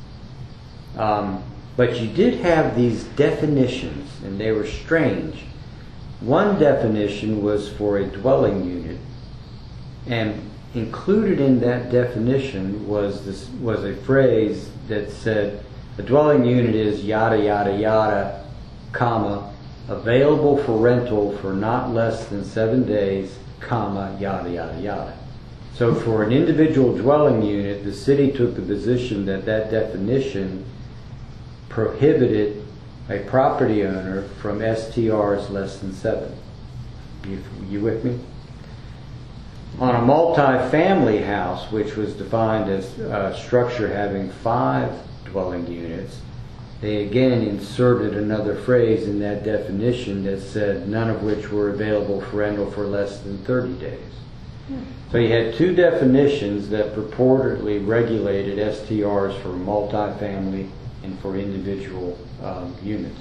But you did have these definitions, and they were strange. One definition was for a dwelling unit, and included in that definition was a phrase that said a dwelling unit is yada yada yada, comma, available for rental for not less than 7 days, comma, yada yada yada. So for an individual dwelling unit, the city took the position that definition prohibited a property owner from STRs less than 7. You with me? On a multi-family house, which was defined as a structure having 5 dwelling units, they again inserted another phrase in that definition that said none of which were available for rental for less than 30 days. So you had 2 definitions that purportedly regulated STRs for multi-family and for individual units.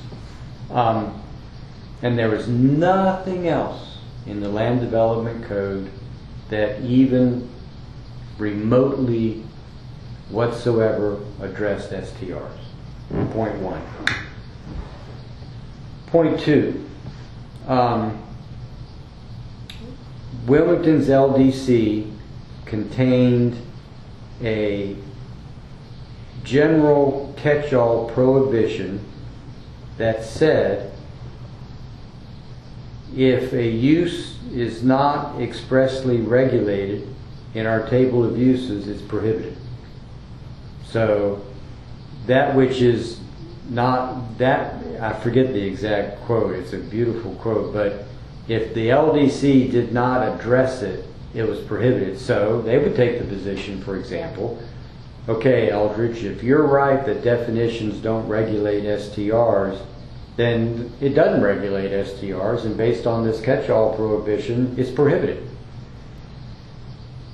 And there was nothing else in the Land Development Code that even remotely whatsoever addressed STRs. Point 1. Point 2. Wilmington's LDC contained a general catch-all prohibition that said if a use is not expressly regulated in our table of uses, it's prohibited. So that which is not that, I forget the exact quote, it's a beautiful quote, but if the LDC did not address it, it was prohibited. So they would take the position, for example, okay, Eldridge, if you're right that definitions don't regulate STRs, then it doesn't regulate STRs, and based on this catch-all prohibition, it's prohibited.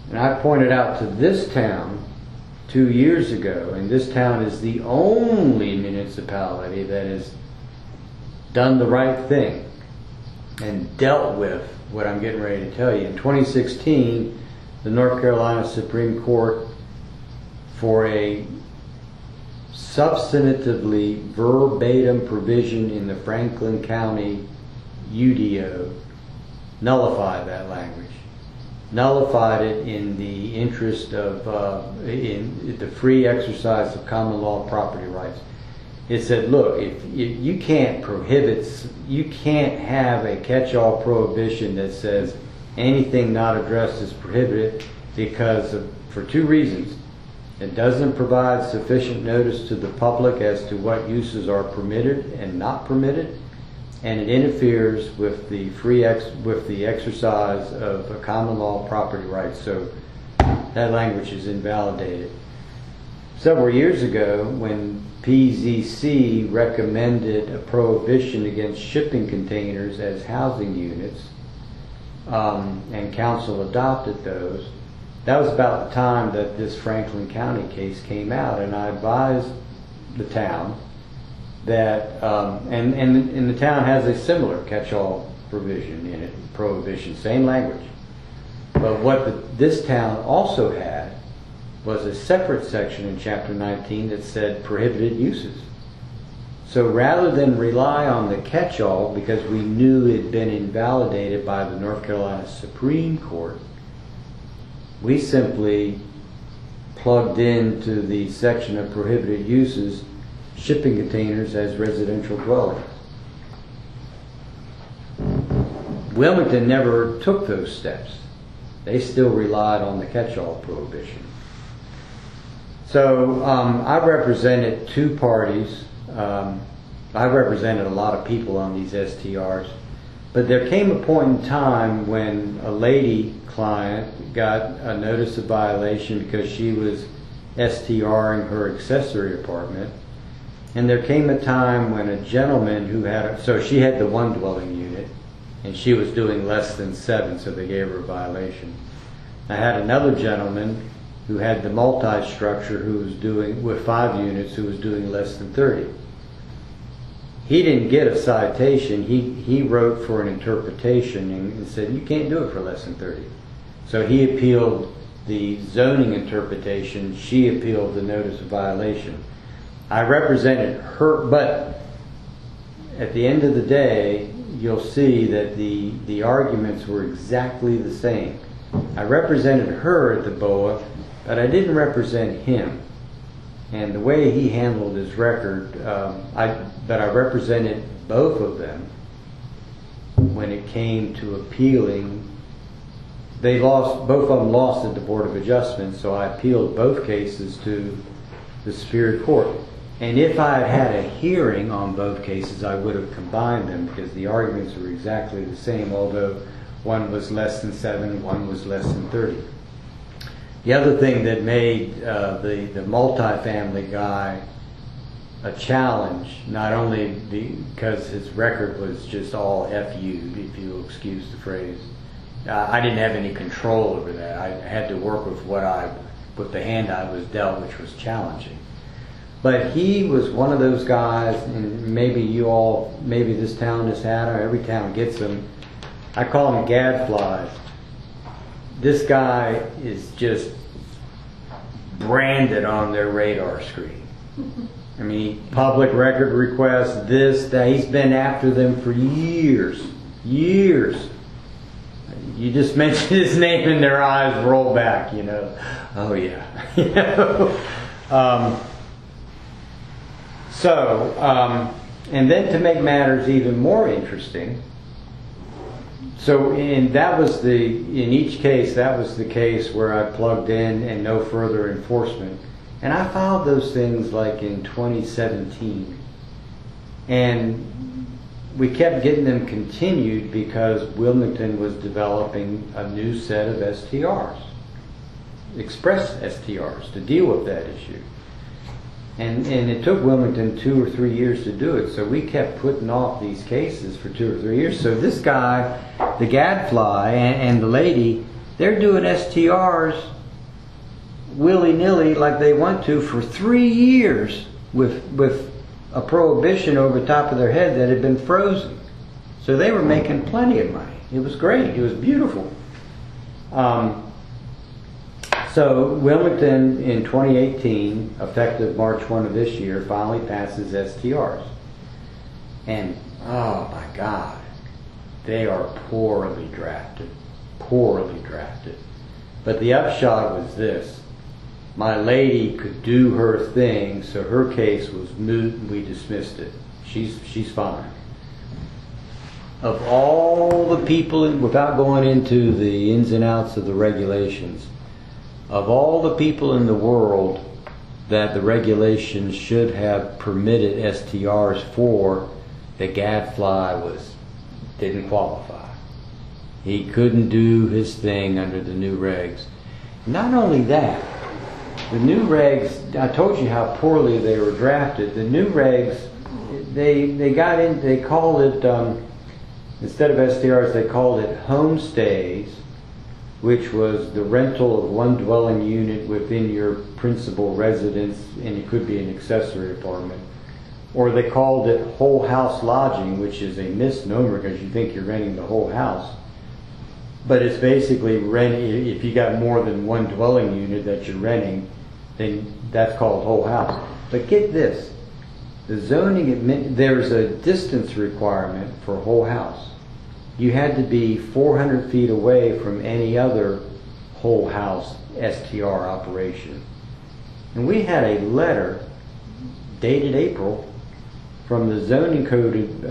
And I pointed out to this town 2 years ago, and this town is the only municipality that has done the right thing and dealt with what I'm getting ready to tell you. In 2016, the North Carolina Supreme Court, for a substantively verbatim provision in the Franklin County UDO, nullified that language. Nullified it in the interest of in the free exercise of common law property rights. It said, look, if you can't prohibit, you can't have a catch-all prohibition that says anything not addressed is prohibited for two reasons. It doesn't provide sufficient notice to the public as to what uses are permitted and not permitted, and it interferes with the with the exercise of a common law property rights. So that language is invalidated. Several years ago, when PZC recommended a prohibition against shipping containers as housing units, and council adopted those, that was about the time that this Franklin County case came out, and I advised the town that, and the town has a similar catch-all provision in it, prohibition, same language. But what this town also had was a separate section in Chapter 19 that said prohibited uses. So rather than rely on the catch-all, because we knew it had been invalidated by the North Carolina Supreme Court, we simply plugged into the section of prohibited uses shipping containers as residential dwellings. Wilmington never took those steps. They still relied on the catch-all prohibition. So I represented two parties. I represented a lot of people on these STRs. But there came a point in time when a lady client got a notice of violation because she was STRing her accessory apartment. And there came a time when a gentleman who had, so she had the one dwelling unit, and she was doing less than 7, so they gave her a violation. I had another gentleman who had the multi-structure who was doing, with 5 units, who was doing less than 30. He didn't get a citation. He wrote for an interpretation and said, you can't do it for less than 30. So he appealed the zoning interpretation. She appealed the notice of violation. I represented her, but at the end of the day, you'll see that the arguments were exactly the same. I represented her at the BOA, but I didn't represent him. And the way he handled his record, but I represented both of them when it came to appealing. They lost, both of them lost at the Board of Adjustment, so I appealed both cases to the Superior Court. And if I had had a hearing on both cases, I would have combined them because the arguments were exactly the same, although one was less than 7, one was less than 30. The other thing that made the multifamily guy a challenge, not only because his record was just all FU, if you'll excuse the phrase. I didn't have any control over that. I had to work with the hand I was dealt, which was challenging. But he was one of those guys, and maybe this town has had them, every town gets them. I call them gadflies. This guy is just branded on their radar screen. I mean, public record requests, this, that. He's been after them for years. Years. You just mention his name and their eyes roll back, you know. Oh, yeah. You know? And then to make matters even more interesting, in each case, that was the case where I plugged in and no further enforcement. And I filed those things like in 2017. And we kept getting them continued because Wilmington was developing a new set of STRs, express STRs, to deal with that issue. And it took Wilmington 2 or 3 years to do it, so we kept putting off these cases for 2 or 3 years. So this guy, the gadfly, and the lady, They're doing STRs willy-nilly like they want to for 3 years with a prohibition over the top of their head that had been frozen. So they were making plenty of money. It was great. It was beautiful. So Wilmington in 2018, effective March 1 of this year, finally passes STRs. And oh my God, they are poorly drafted. Poorly drafted. But the upshot was this. My lady could do her thing, so her case was moot and we dismissed it. She's fine. Of all the people, without going into the ins and outs of the regulations, of all the people in the world that the regulations should have permitted STRs for, the gadfly didn't qualify. He couldn't do his thing under the new regs. Not only that, the new regs, I told you how poorly they were drafted. The new regs, they called it, instead of STRs, they called it homestays, which was the rental of one dwelling unit within your principal residence, and it could be an accessory apartment. Or they called it whole house lodging, which is a misnomer because you think you're renting the whole house. But it's basically renting, if you got more than one dwelling unit that you're renting, then that's called whole house. But get this, the zoning, there's a distance requirement for whole house. You had to be 400 feet away from any other whole house STR operation. And we had a letter dated April from the zoning code,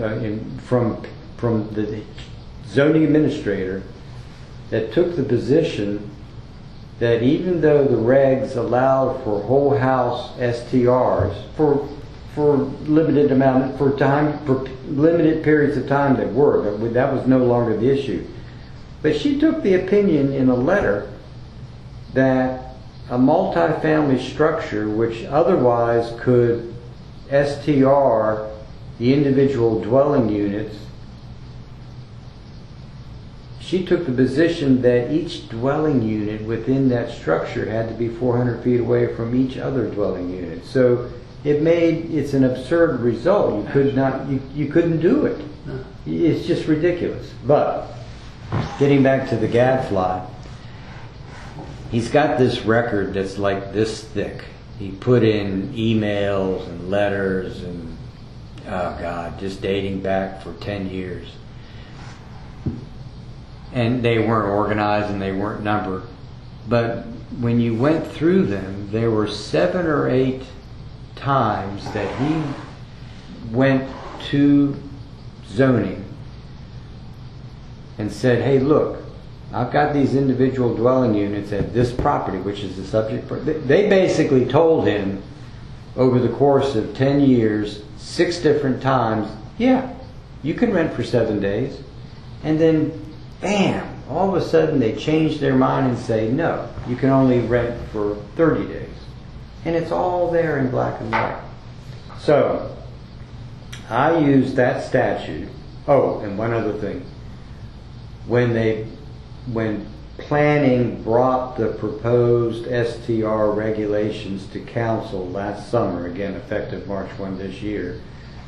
from the zoning administrator that took the position that even though the regs allowed for whole house STRs for limited amount, for limited periods of time that was no longer the issue. But she took the opinion in a letter that a multifamily structure which otherwise could STR the individual dwelling units, she took the position that each dwelling unit within that structure had to be 400 feet away from each other dwelling unit. So it's an absurd result. You couldn't do it. It's just ridiculous. But getting back to the gadfly, he's got this record that's like this thick. He put in emails and letters and, oh God, just dating back for 10 years. And they weren't organized and they weren't numbered. But when you went through them, there were 7 or 8 times that he went to zoning and said, hey, look, I've got these individual dwelling units at this property, which is the subject. They basically told him over the course of 10 years, 6 different times, yeah, you can rent for 7 days. And then, bam, all of a sudden they change their mind and say, no, you can only rent for 30 days. And it's all there in black and white. So, I used that statute. Oh, and one other thing. When planning brought the proposed STR regulations to council last summer, again effective March 1 this year,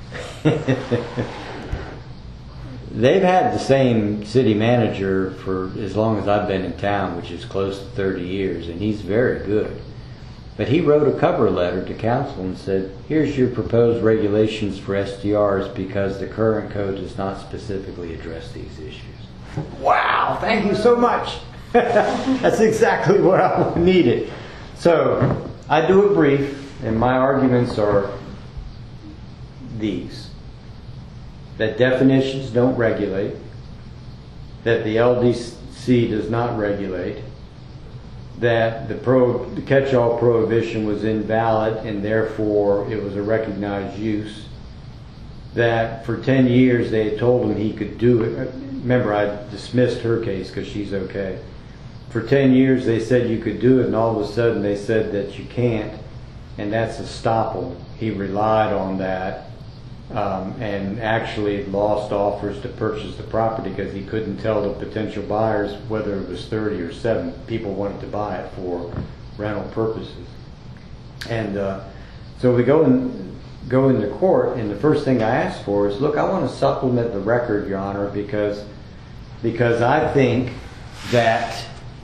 they've had the same city manager for as long as I've been in town, which is close to 30 years, and he's very good. But he wrote a cover letter to council and said, here's your proposed regulations for STRs because the current code does not specifically address these issues. Wow, thank you so much. That's exactly what I needed. So, I do a brief, and my arguments are these. That definitions don't regulate, that the LDC does not regulate, that the catch-all prohibition was invalid and therefore it was a recognized use, that for 10 years they had told him he could do it. Remember, I dismissed her case because she's okay. For 10 years they said you could do it, and all of a sudden they said that you can't, and that's estoppel. He relied on that and actually lost offers to purchase the property because he couldn't tell the potential buyers whether it was 30 or 7. People wanted to buy it for rental purposes. And so we go into court, and the first thing I ask for is, look, I want to supplement the record, Your Honor, because I think that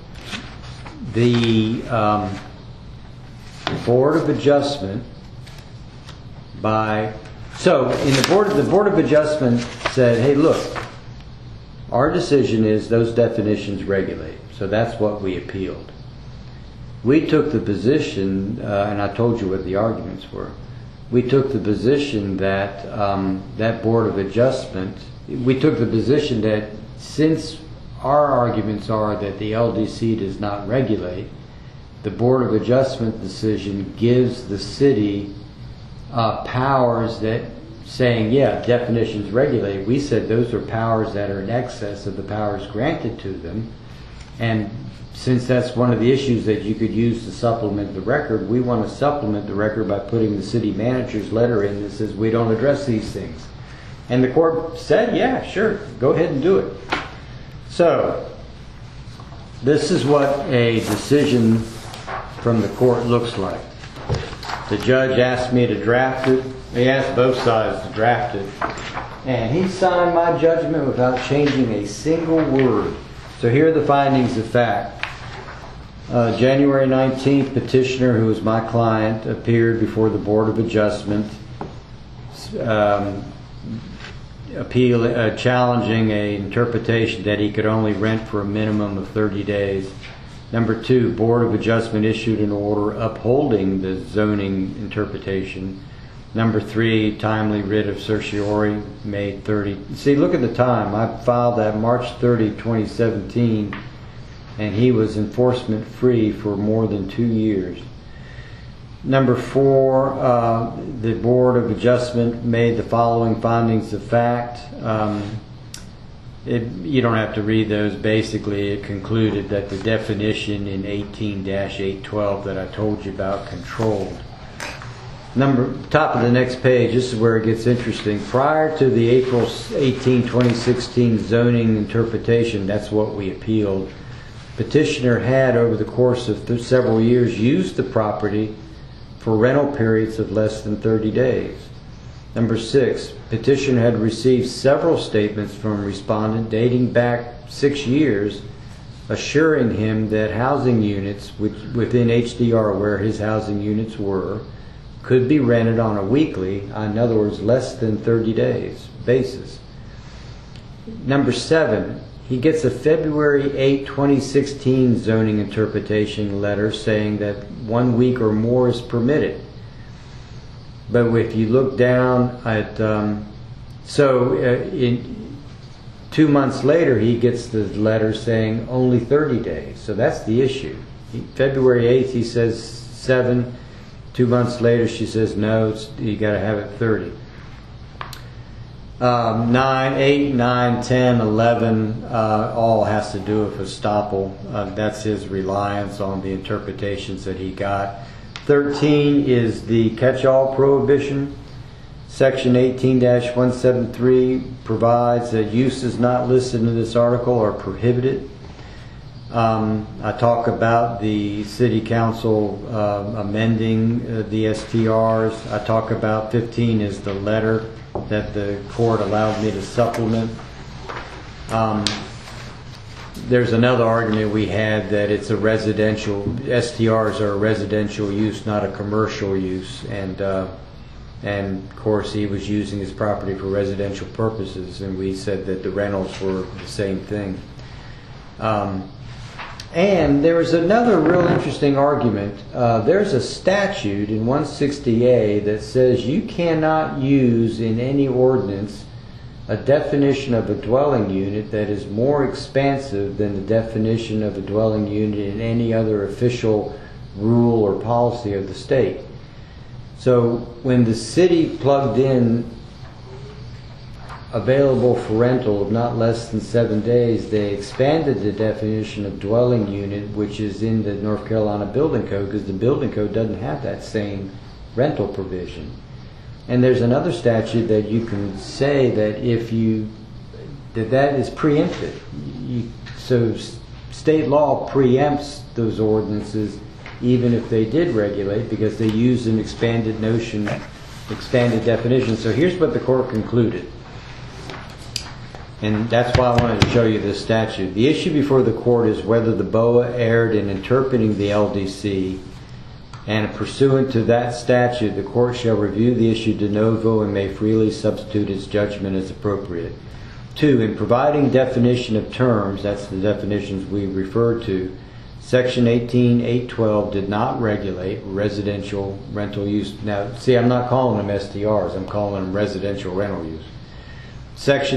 the Board of Adjustment the Board of Adjustment said, hey, look, our decision is those definitions regulate. So that's what we appealed. We took the position, and I told you what the arguments were. We took the position that that Board of Adjustment, we took the position that since our arguments are that the LDC does not regulate, the Board of Adjustment decision gives the city powers that saying, yeah, definitions regulate. We said those are powers that are in excess of the powers granted to them. And since that's one of the issues that you could use to supplement the record, we want to supplement the record by putting the city manager's letter in that says we don't address these things. And the court said, yeah, sure, go ahead and do it. So this is what a decision from the court looks like. The judge asked me to draft it. He asked both sides to draft it. And he signed my judgment without changing a single word. So here are the findings of fact. January 19th, petitioner, who was my client, appeared before the Board of Adjustment challenging an interpretation that he could only rent for a minimum of 30 days. Number 2, Board of Adjustment issued an order upholding the zoning interpretation. Number 3, timely writ of certiorari, May 30. See, look at the time. I filed that March 30, 2017, and he was enforcement free for more than 2 years. Number 4, the Board of Adjustment made the following findings of fact. You don't have to read those. Basically, it concluded that the definition in 18-812 that I told you about controlled. Top of the next page, this is where it gets interesting. Prior to the April 18, 2016 zoning interpretation, that's what we appealed, petitioner had over the course of several years used the property for rental periods of less than 30 days. Number 6, petitioner had received several statements from respondent dating back 6 years assuring him that housing units within HDR, where his housing units were, could be rented on a weekly, in other words, less than 30 days basis. Number 7, he gets a February 8, 2016 zoning interpretation letter saying that 1 week or more is permitted. But if you look down at, in 2 months later, he gets the letter saying only 30 days. So that's the issue. February 8th, he says 7. 2 months later, she says no, you got to have it 30. 9, 8, 9, 10, 11, all has to do with estoppel. That's his reliance on the interpretations that he got. 13 is the catch-all prohibition. Section 18-173 provides that uses not listed in this article are prohibited. I talk about the city council amending the STRs. I talk about 15 is the letter that the court allowed me to supplement. There's another argument we had that it's a residential, STRs are a residential use, not a commercial use, and of course he was using his property for residential purposes, and we said that the rentals were the same thing. And there was another real interesting argument. There's a statute in 160A that says you cannot use in any ordinance a definition of a dwelling unit that is more expansive than the definition of a dwelling unit in any other official rule or policy of the state. So when the city plugged in available for rental of not less than 7 days, they expanded the definition of dwelling unit, which is in the North Carolina Building Code, because the Building Code doesn't have that same rental provision. And there's another statute that you can say that if you, that is preempted. So state law preempts those ordinances even if they did regulate, because they use an expanded notion, expanded definition. So here's what the court concluded. And that's why I wanted to show you this statute. The issue before the court is whether the BOA erred in interpreting the LDC, and pursuant to that statute, the court shall review the issue de novo and may freely substitute its judgment as appropriate. 2. In providing definition of terms, that's the definitions we referred to, Section 18.812 did not regulate residential rental use. Now, see, I'm not calling them STRs. I'm calling them residential rental use. Section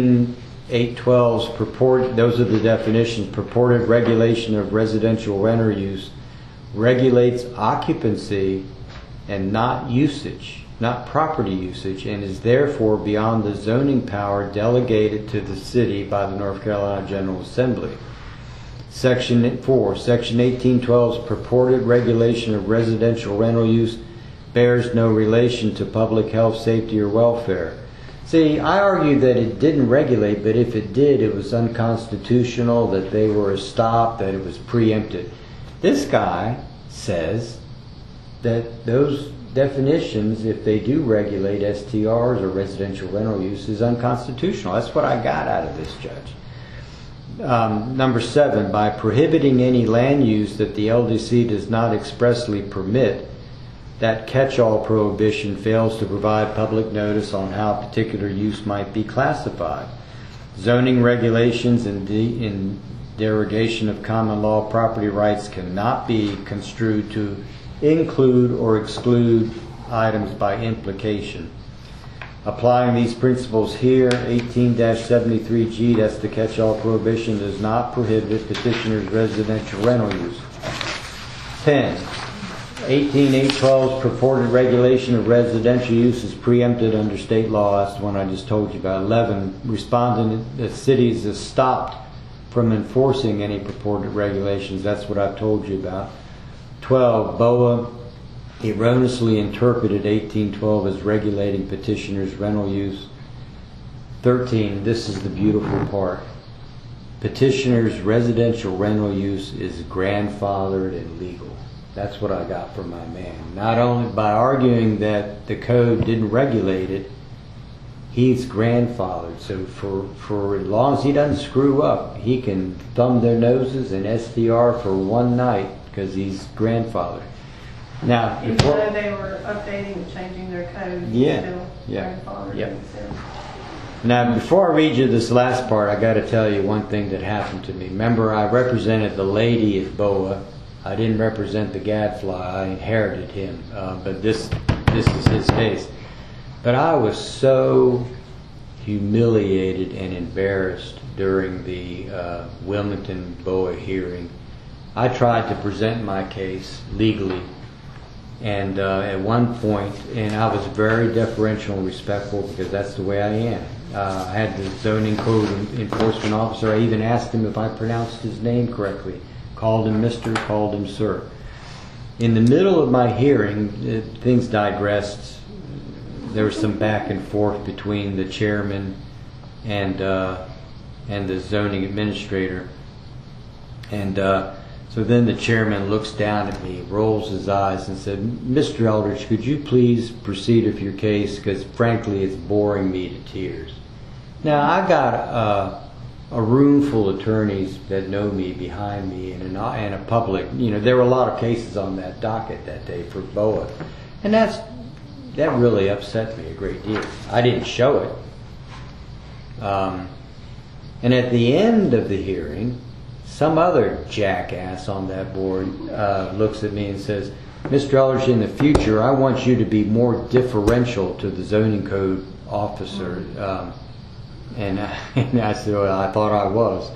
18.812's purport, those are the definitions, purported regulation of residential renter use regulates occupancy and not usage, not property usage, and is therefore beyond the zoning power delegated to the city by the North Carolina General Assembly. Section 4. Section 18.12's purported regulation of residential rental use bears no relation to public health, safety, or welfare. See, I argue that it didn't regulate, but if it did, it was unconstitutional, that they were stopped, that it was preempted. This guy says that those definitions, if they do regulate STRs or residential rental use, is unconstitutional. That's what I got out of this judge. Number 7, by prohibiting any land use that the LDC does not expressly permit, that catch-all prohibition fails to provide public notice on how particular use might be classified. Zoning regulations in derogation of common law property rights cannot be construed to include or exclude items by implication. Applying these principles here, 18-73G, that's the catch-all prohibition, does not prohibit petitioner's residential rental use. 10. 18.812's purported regulation of residential use is preempted under state law. That's the one I just told you about. 11. Respondent that cities is stopped from enforcing any purported regulations. That's what I've told you about. 12. BOA erroneously interpreted 18.12 as regulating petitioner's rental use. 13. This is the beautiful part. Petitioner's residential rental use is grandfathered and legal. That's what I got from my man. Not only by arguing that the code didn't regulate it, he's grandfathered. So for as long as he doesn't screw up, he can thumb their noses and STR for one night because he's grandfathered. Now, Even though they were updating and changing their code, Yeah, still yeah, grandfathered yep. themselves. Now, before I read you this last part, I got to tell you one thing that happened to me. Remember, I represented the lady at BOA. I didn't represent the gadfly. I inherited him, but this is his case. But I was so humiliated and embarrassed during the Wilmington BOA hearing. I tried to present my case legally, and at one point, and I was very deferential and respectful because that's the way I am. I had the zoning code enforcement officer. I even asked him if I pronounced his name correctly. Called him Mr., called him Sir. In the middle of my hearing, things digressed. There was some back and forth between the chairman and the zoning administrator. And so then the chairman looks down at me, rolls his eyes and said, "Mr. Eldridge, could you please proceed with your case? Because frankly, it's boring me to tears." Now, I got a room full of attorneys that know me behind me and a public, there were a lot of cases on that docket that day for BOA. And that really upset me a great deal. I didn't show it. And at the end of the hearing, some other jackass on that board looks at me and says, "Mr. Eldridge, in the future, I want you to be more differential to the zoning code officer." And I said, "Well, I thought I was."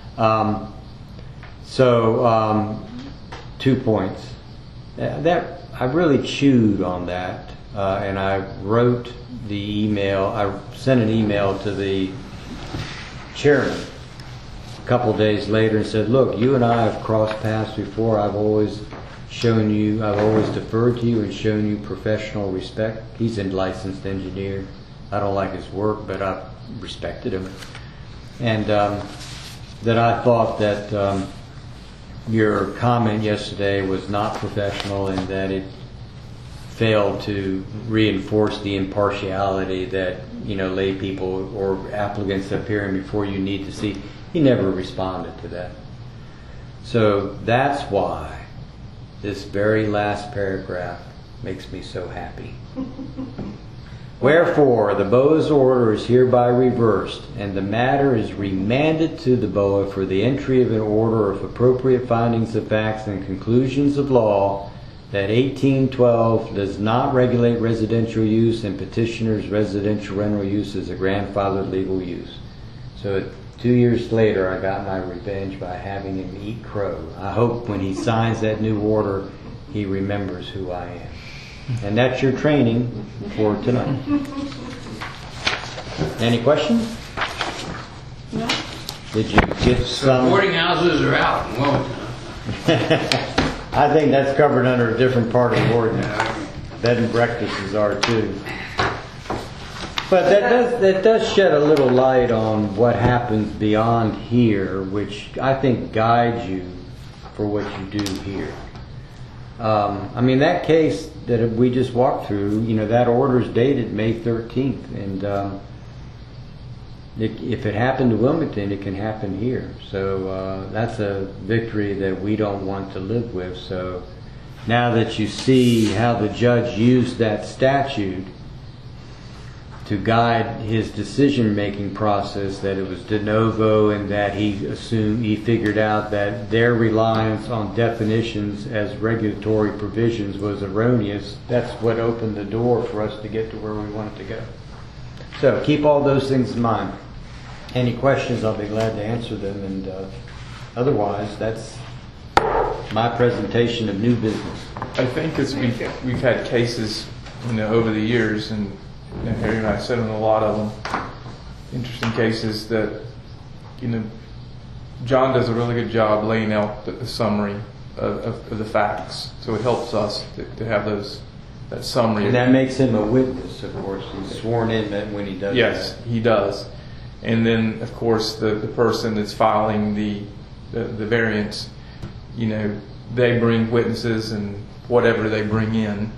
2 points. That I really chewed on that, and I wrote the email. I sent an email to the chairman a couple of days later and said, "Look, you and I have crossed paths before. I've always shown you, I've always deferred to you and shown you professional respect. He's a licensed engineer. I don't like his work, but I've respected him. And that I thought that your comment yesterday was not professional and that it failed to reinforce the impartiality that, lay people or applicants appearing before you need to see. He never responded to that. So that's why this very last paragraph makes me so happy. Wherefore, the BOA's order is hereby reversed, and the matter is remanded to the BOA for the entry of an order of appropriate findings of facts and conclusions of law that 1812 does not regulate residential use and petitioner's residential rental use is a grandfathered legal use. So 2 years later, I got my revenge by having him eat crow. I hope when he signs that new order, he remembers who I am. And that's your training for tonight. Any questions? No? Did you get some? Boarding houses are out in Wilmington. I think that's covered under a different part of the ordinance. Bed and breakfasts are too. But that does shed a little light on what happens beyond here, which I think guides you for what you do here. That case that we just walked through, that order is dated May 13th. And if it happened to Wilmington, it can happen here. So that's a victory that we don't want to live with. So now that you see how the judge used that statute to guide his decision-making process, that it was de novo and that he figured out that their reliance on definitions as regulatory provisions was erroneous, that's what opened the door for us to get to where we wanted to go. So keep all those things in mind. Any questions, I'll be glad to answer them, and otherwise, that's my presentation of new business. I think as we've had cases, over the years, and Harry and I sat on a lot of them, interesting cases that, John does a really good job laying out the summary of the facts. So it helps us to have that summary. And that makes him a witness, of course. He's sworn in that when he does Yes, that. he does. And then, of course, the person that's filing the variance, they bring witnesses and whatever they bring in.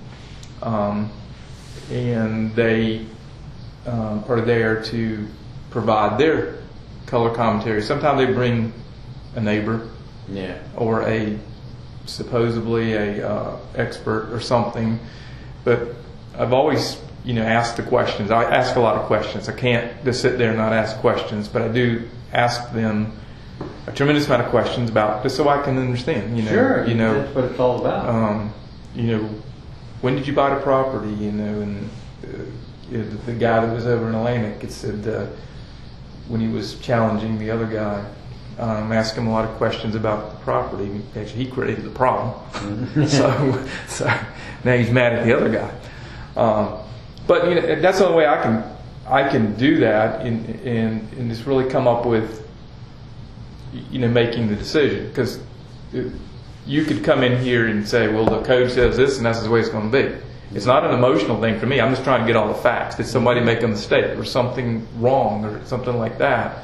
And they are there to provide their color commentary. Sometimes they bring a neighbor, or supposedly a expert or something. But I've always, asked the questions. I ask a lot of questions. I can't just sit there and not ask questions, but I do ask them a tremendous amount of questions about just so I can understand. Sure, that's what it's all about. When did you buy the property? And the guy that was over in Atlantic, it said when he was challenging the other guy, asked him a lot of questions about the property. Actually, he created the problem, so now he's mad at the other guy. But that's the only way I can do that and just really come up with making the decision, because you could come in here and say, well, the code says this and that's the way it's going to be. It's not an emotional thing for me. I'm just trying to get all the facts. Did somebody make a mistake or something wrong or something like that?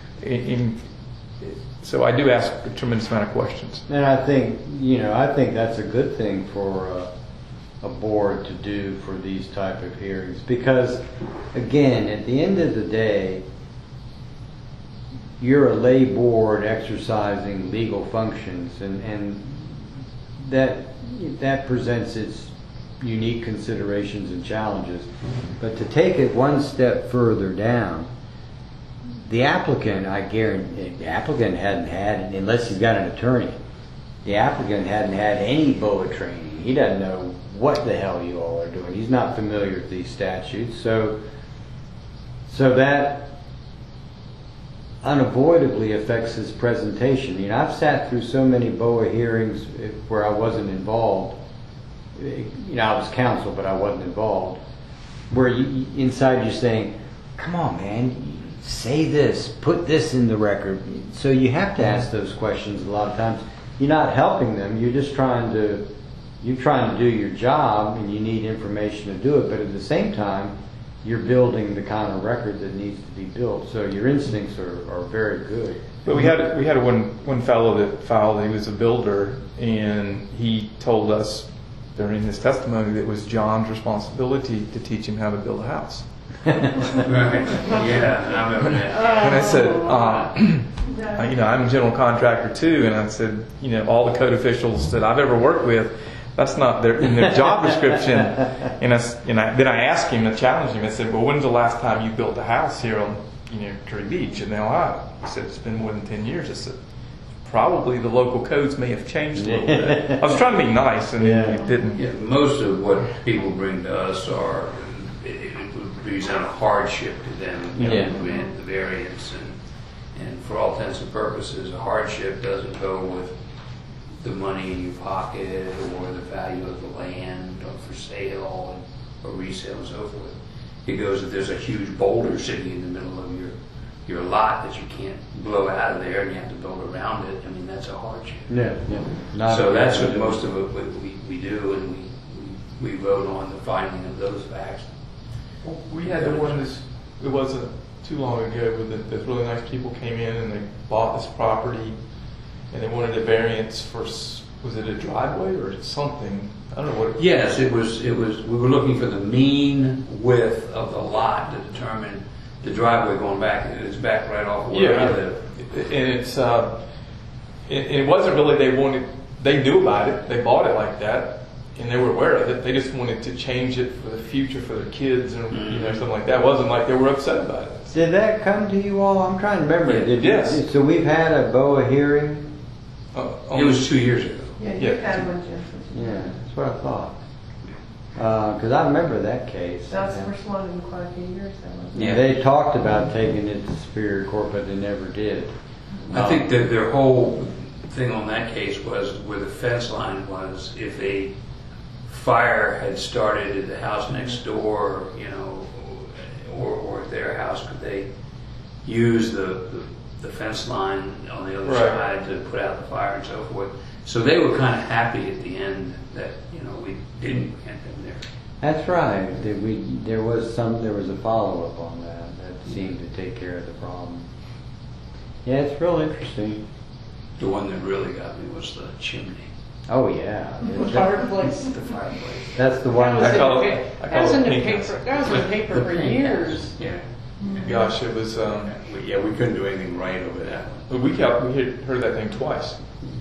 So I do ask a tremendous amount of questions. And I think that's a good thing for a board to do for these type of hearings, because again, at the end of the day, you're a lay board exercising legal functions, and that presents its unique considerations and challenges. But to take it one step further down, the applicant, I guarantee, the applicant hadn't had, unless he's got an attorney, the applicant hadn't had any BOA training. He doesn't know what the hell you all are doing. He's not familiar with these statutes. So that unavoidably affects his presentation. I've sat through so many BOA hearings where I wasn't involved. I was counsel, but I wasn't involved. Where inside you're saying, come on, man, say this, put this in the record. So you have to ask those questions a lot of times. you're not helping them. You're just trying to do your job, and you need information to do it. But at the same time, you're building the kind of record that needs to be built. So your instincts are very good. But we had one fellow that filed. He was a builder, and he told us during his testimony that it was John's responsibility to teach him how to build a house. Right. Yeah, I remember that. And I said, you know, I'm a general contractor too, and I said, you know, all the code officials that I've ever worked with, that's not in their job description. And then I asked him, I challenged him. I said, well, when's the last time you built a house here on, you know, Curry Beach in Ohio? He said, it's been more than 10 years. I said, probably the local codes may have changed a little bit. I was trying to be nice, and it didn't. Yeah, most of what people bring to us it would present a hardship to them, you know, to grant the variance, and for all intents and purposes, a hardship doesn't go with the money in your pocket or the value of the land or for sale or resale and so forth. It goes that there's a huge boulder sitting in the middle of your lot that you can't blow out of there and you have to build around it. I mean, that's a hardship. So that's what most of it we do, and we wrote on the finding of those facts. We had the one it wasn't too long ago where those really nice people came in and they bought this property and they wanted a variance for, was it a driveway or something? I don't know what. Yes, it was. We were looking for the mean width of the lot to determine the driveway going back. It's back right off where I live. And it wasn't really they knew about it. They bought it like that. And they were aware of it. They just wanted to change it for the future for their kids and you know, something like that. It wasn't like they were upset about it. Did that come to you all? I'm trying to remember. Yes. So we've had a BOA hearing. It was 2 years ago. Yeah, you've had one, Jeff. Yeah, that's what I thought. Because I remember that case. That was the first one in quite a few years, though, wasn't it? Yeah. They talked about taking it to Superior Court, but they never did. I think that their whole thing on that case was where the fence line was. If a fire had started at the house next door, you know, or at their house, could they use the fence line on the other side to put out the fire and so forth? So they were kind of happy at the end that, you know, we didn't get them there. That's right. There was a follow-up on that seemed to take care of the problem. Yeah, it's real interesting. The one that really got me was the chimney, Oh yeah. The fireplace. the fireplace. That's the one. That call was in it the pink paper. house. That was in the paper for years. Yeah. Gosh, it was. We couldn't do anything right over that one. We had heard that thing twice.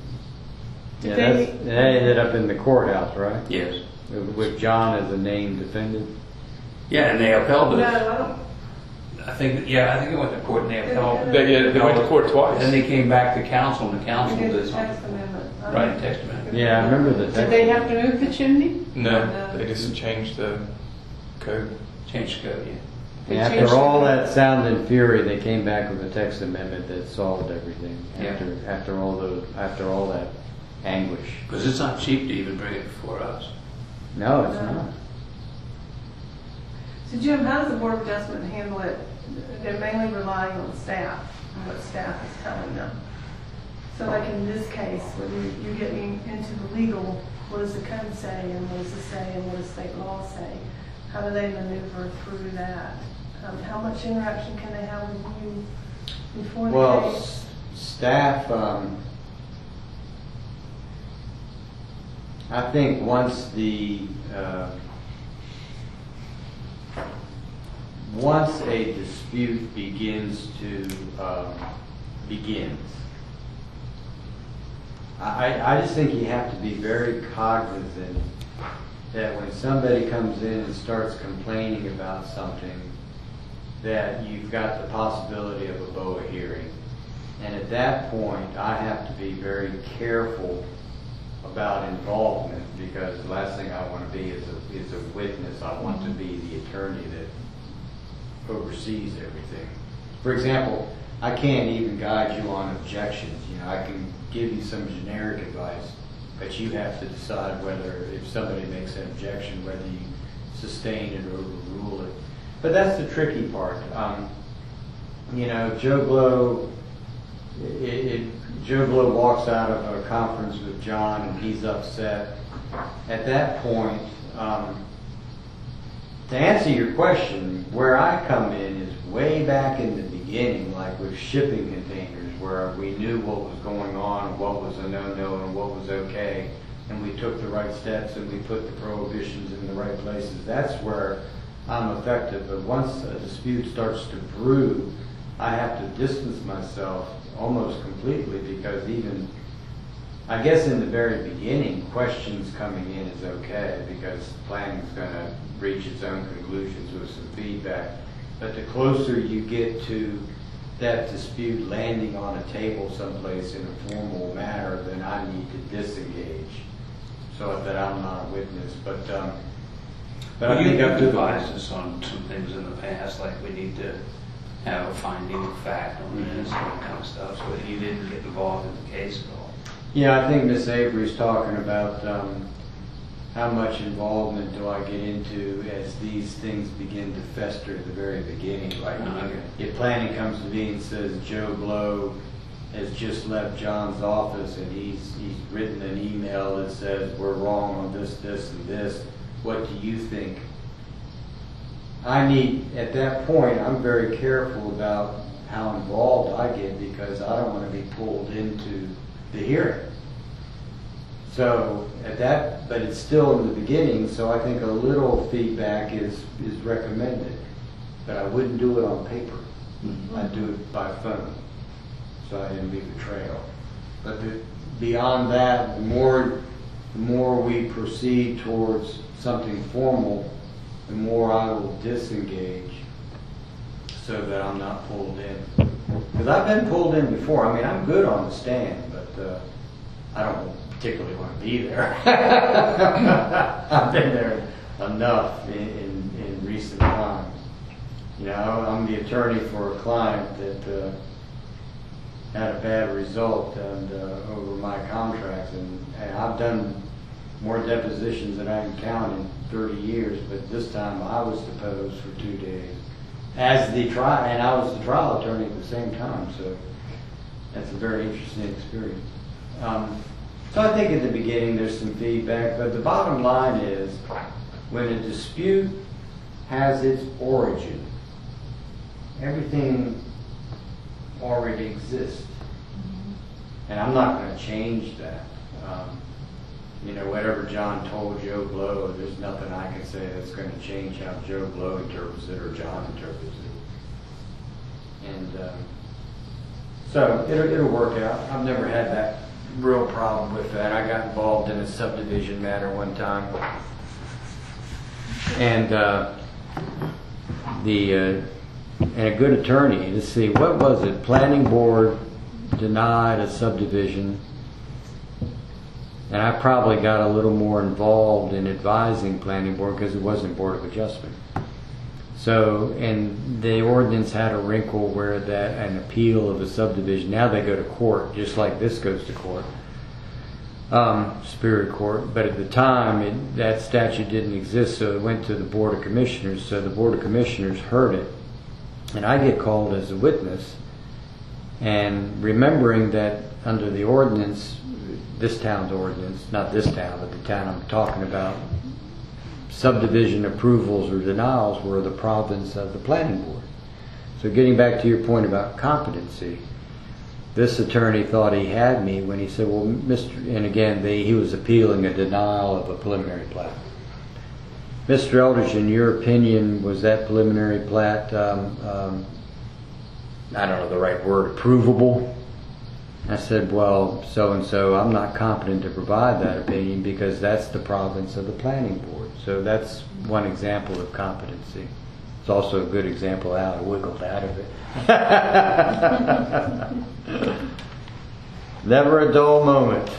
Yeah, They- that ended up in the courthouse, right? Yes. With John as a named defendant. Yeah, and they upheld No, it. I don't. I think it went to court and they upheld. They went to court twice. Then they came back to council and the council We did did the something. text amendment. Right, text amendment. Yeah, I remember the. Did they have to move the chimney? No, they just changed the code. Change the code, yeah. They After changed all it. that sound and fury, they came back with a text amendment that solved everything. Yeah. After all that anguish. Because it's not cheap to even bring it before us. No, it's No. not. So Jim, how does the Board of Adjustment handle it? They're mainly relying on staff, and what staff is telling them. So like in this case, when you're getting into the legal, what does the code say, and what does it say, and what does state law say? How do they maneuver through that? How much interaction can they have with you before the Well, case? staff, I think once a dispute begins, I just think you have to be very cognizant that when somebody comes in and starts complaining about something, that you've got the possibility of a BOA hearing. And at that point, I have to be very careful about involvement, because the last thing I want to be is a witness. I want to be the attorney that oversees everything. For example, I can't even guide you on objections. You know, I can give you some generic advice, but you have to decide whether, if somebody makes an objection, whether you sustain it or overrule it. But that's the tricky part. You know, Joe Blow, Joe Blow walks out of a conference with John and he's upset. At that point, to answer your question, where I come in is way back in the beginning, like with shipping containers, where we knew what was going on, what was a no-no and what was okay, and we took the right steps and we put the prohibitions in the right places. That's where I'm effective. But once a dispute starts to brew, I have to distance myself almost completely, because even, I guess in the very beginning, questions coming in is okay, because planning is going to reach its own conclusions with some feedback. But the closer you get to that dispute landing on a table someplace in a formal manner, then I need to disengage so that I'm not a witness. But I think You've up to the advised us on some things in the past, like we need to have a finding of fact on this and that kind of stuff, so that you didn't get involved in the case at all. Yeah, I think Miss Avery's talking about how much involvement do I get into as these things begin to fester at the very beginning. Like if planning comes to me and says Joe Blow has just left John's office and he's written an email that says we're wrong on this, this, and this, what do you think? At that point, I'm very careful about how involved I get, because I don't want to be pulled into the hearing. So but it's still in the beginning, so I think a little feedback is recommended. But I wouldn't do it on paper. I'd do it by phone, so I didn't leave a trail. But beyond that, the more we proceed towards something formal, the more I will disengage so that I'm not pulled in. Because I've been pulled in before. I mean, I'm good on the stand, but I don't particularly want to be there. I've been there enough in recent times. You know, I'm the attorney for a client that had a bad result over my contracts, and I've done more depositions than I can count in 30 years, but this time I was deposed for 2 days as the trial, and I was the trial attorney at the same time, so that's a very interesting experience. So I think at the beginning there's some feedback, but the bottom line is when a dispute has its origin, everything already exists, and I'm not going to change that. You know, whatever John told Joe Blow, there's nothing I can say that's going to change how Joe Blow interprets it or John interprets it. And so it'll work out. I've never had that real problem with that. I got involved in a subdivision matter one time, and a good attorney, to see, what was it? Planning board denied a subdivision. And I probably got a little more involved in advising planning board because it wasn't Board of Adjustment. So, and the ordinance had a wrinkle where an appeal of a subdivision, now they go to court, just like this goes to court, Superior Court. But at the time, that statute didn't exist, so it went to the Board of Commissioners. So the Board of Commissioners heard it. And I get called as a witness. And remembering that under the ordinance, this town's ordinance, not this town, but the town I'm talking about, subdivision approvals or denials were the province of the planning board. So getting back to your point about competency, this attorney thought he had me when he said, well, and again, he was appealing a denial of a preliminary plat. Mr. Eldridge, in your opinion, was that preliminary plat, I don't know the right word, approvable? I said, well, so-and-so, I'm not competent to provide that opinion because that's the province of the planning board. So that's one example of competency. It's also a good example of how I wiggled out of it. Never a dull moment.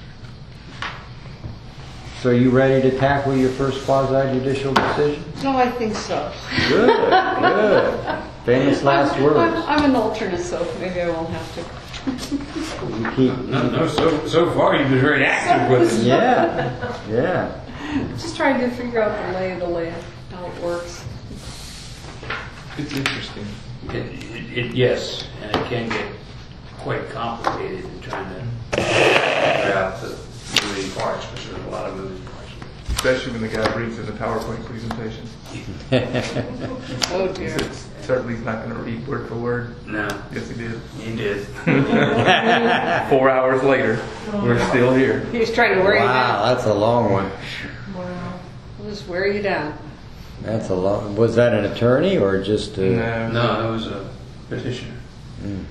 So you ready to tackle your first quasi-judicial decision? No, I think so. Good, good. Famous last words. I'm an alternate, so maybe I won't have to. You keep. No, so far you've been very active with it. Yeah. Just trying to figure out the lay of the land, how it works. It's interesting. Yes, and it can get quite complicated in trying to figure out the moving parts, because there's a lot of moving parts. Especially when the guy brings in the PowerPoint presentation. Oh dear. It's certainly he's not going to read word for word. No, Yes, he did. he did. 4 hours later, we're still here. He's trying to wear you down. Wow, that's a long one. Wow. He'll just wear you down. That's a long. Was that an attorney or just a? No, it was a petitioner. Mm.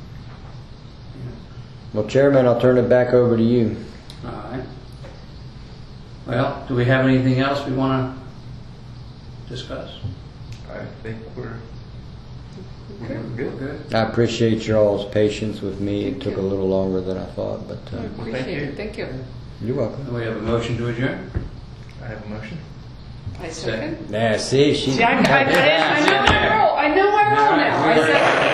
Well, Chairman, I'll turn it back over to you. All right. Well, do we have anything else we want to discuss? I think we're good. Good. I appreciate your all's patience with me. It took a little longer than I thought, but I appreciate you. it. Thank you. you're welcome. We have a motion to adjourn? I have a motion. I second. Yeah, see, she. See, I know my role. I know my role now. I second.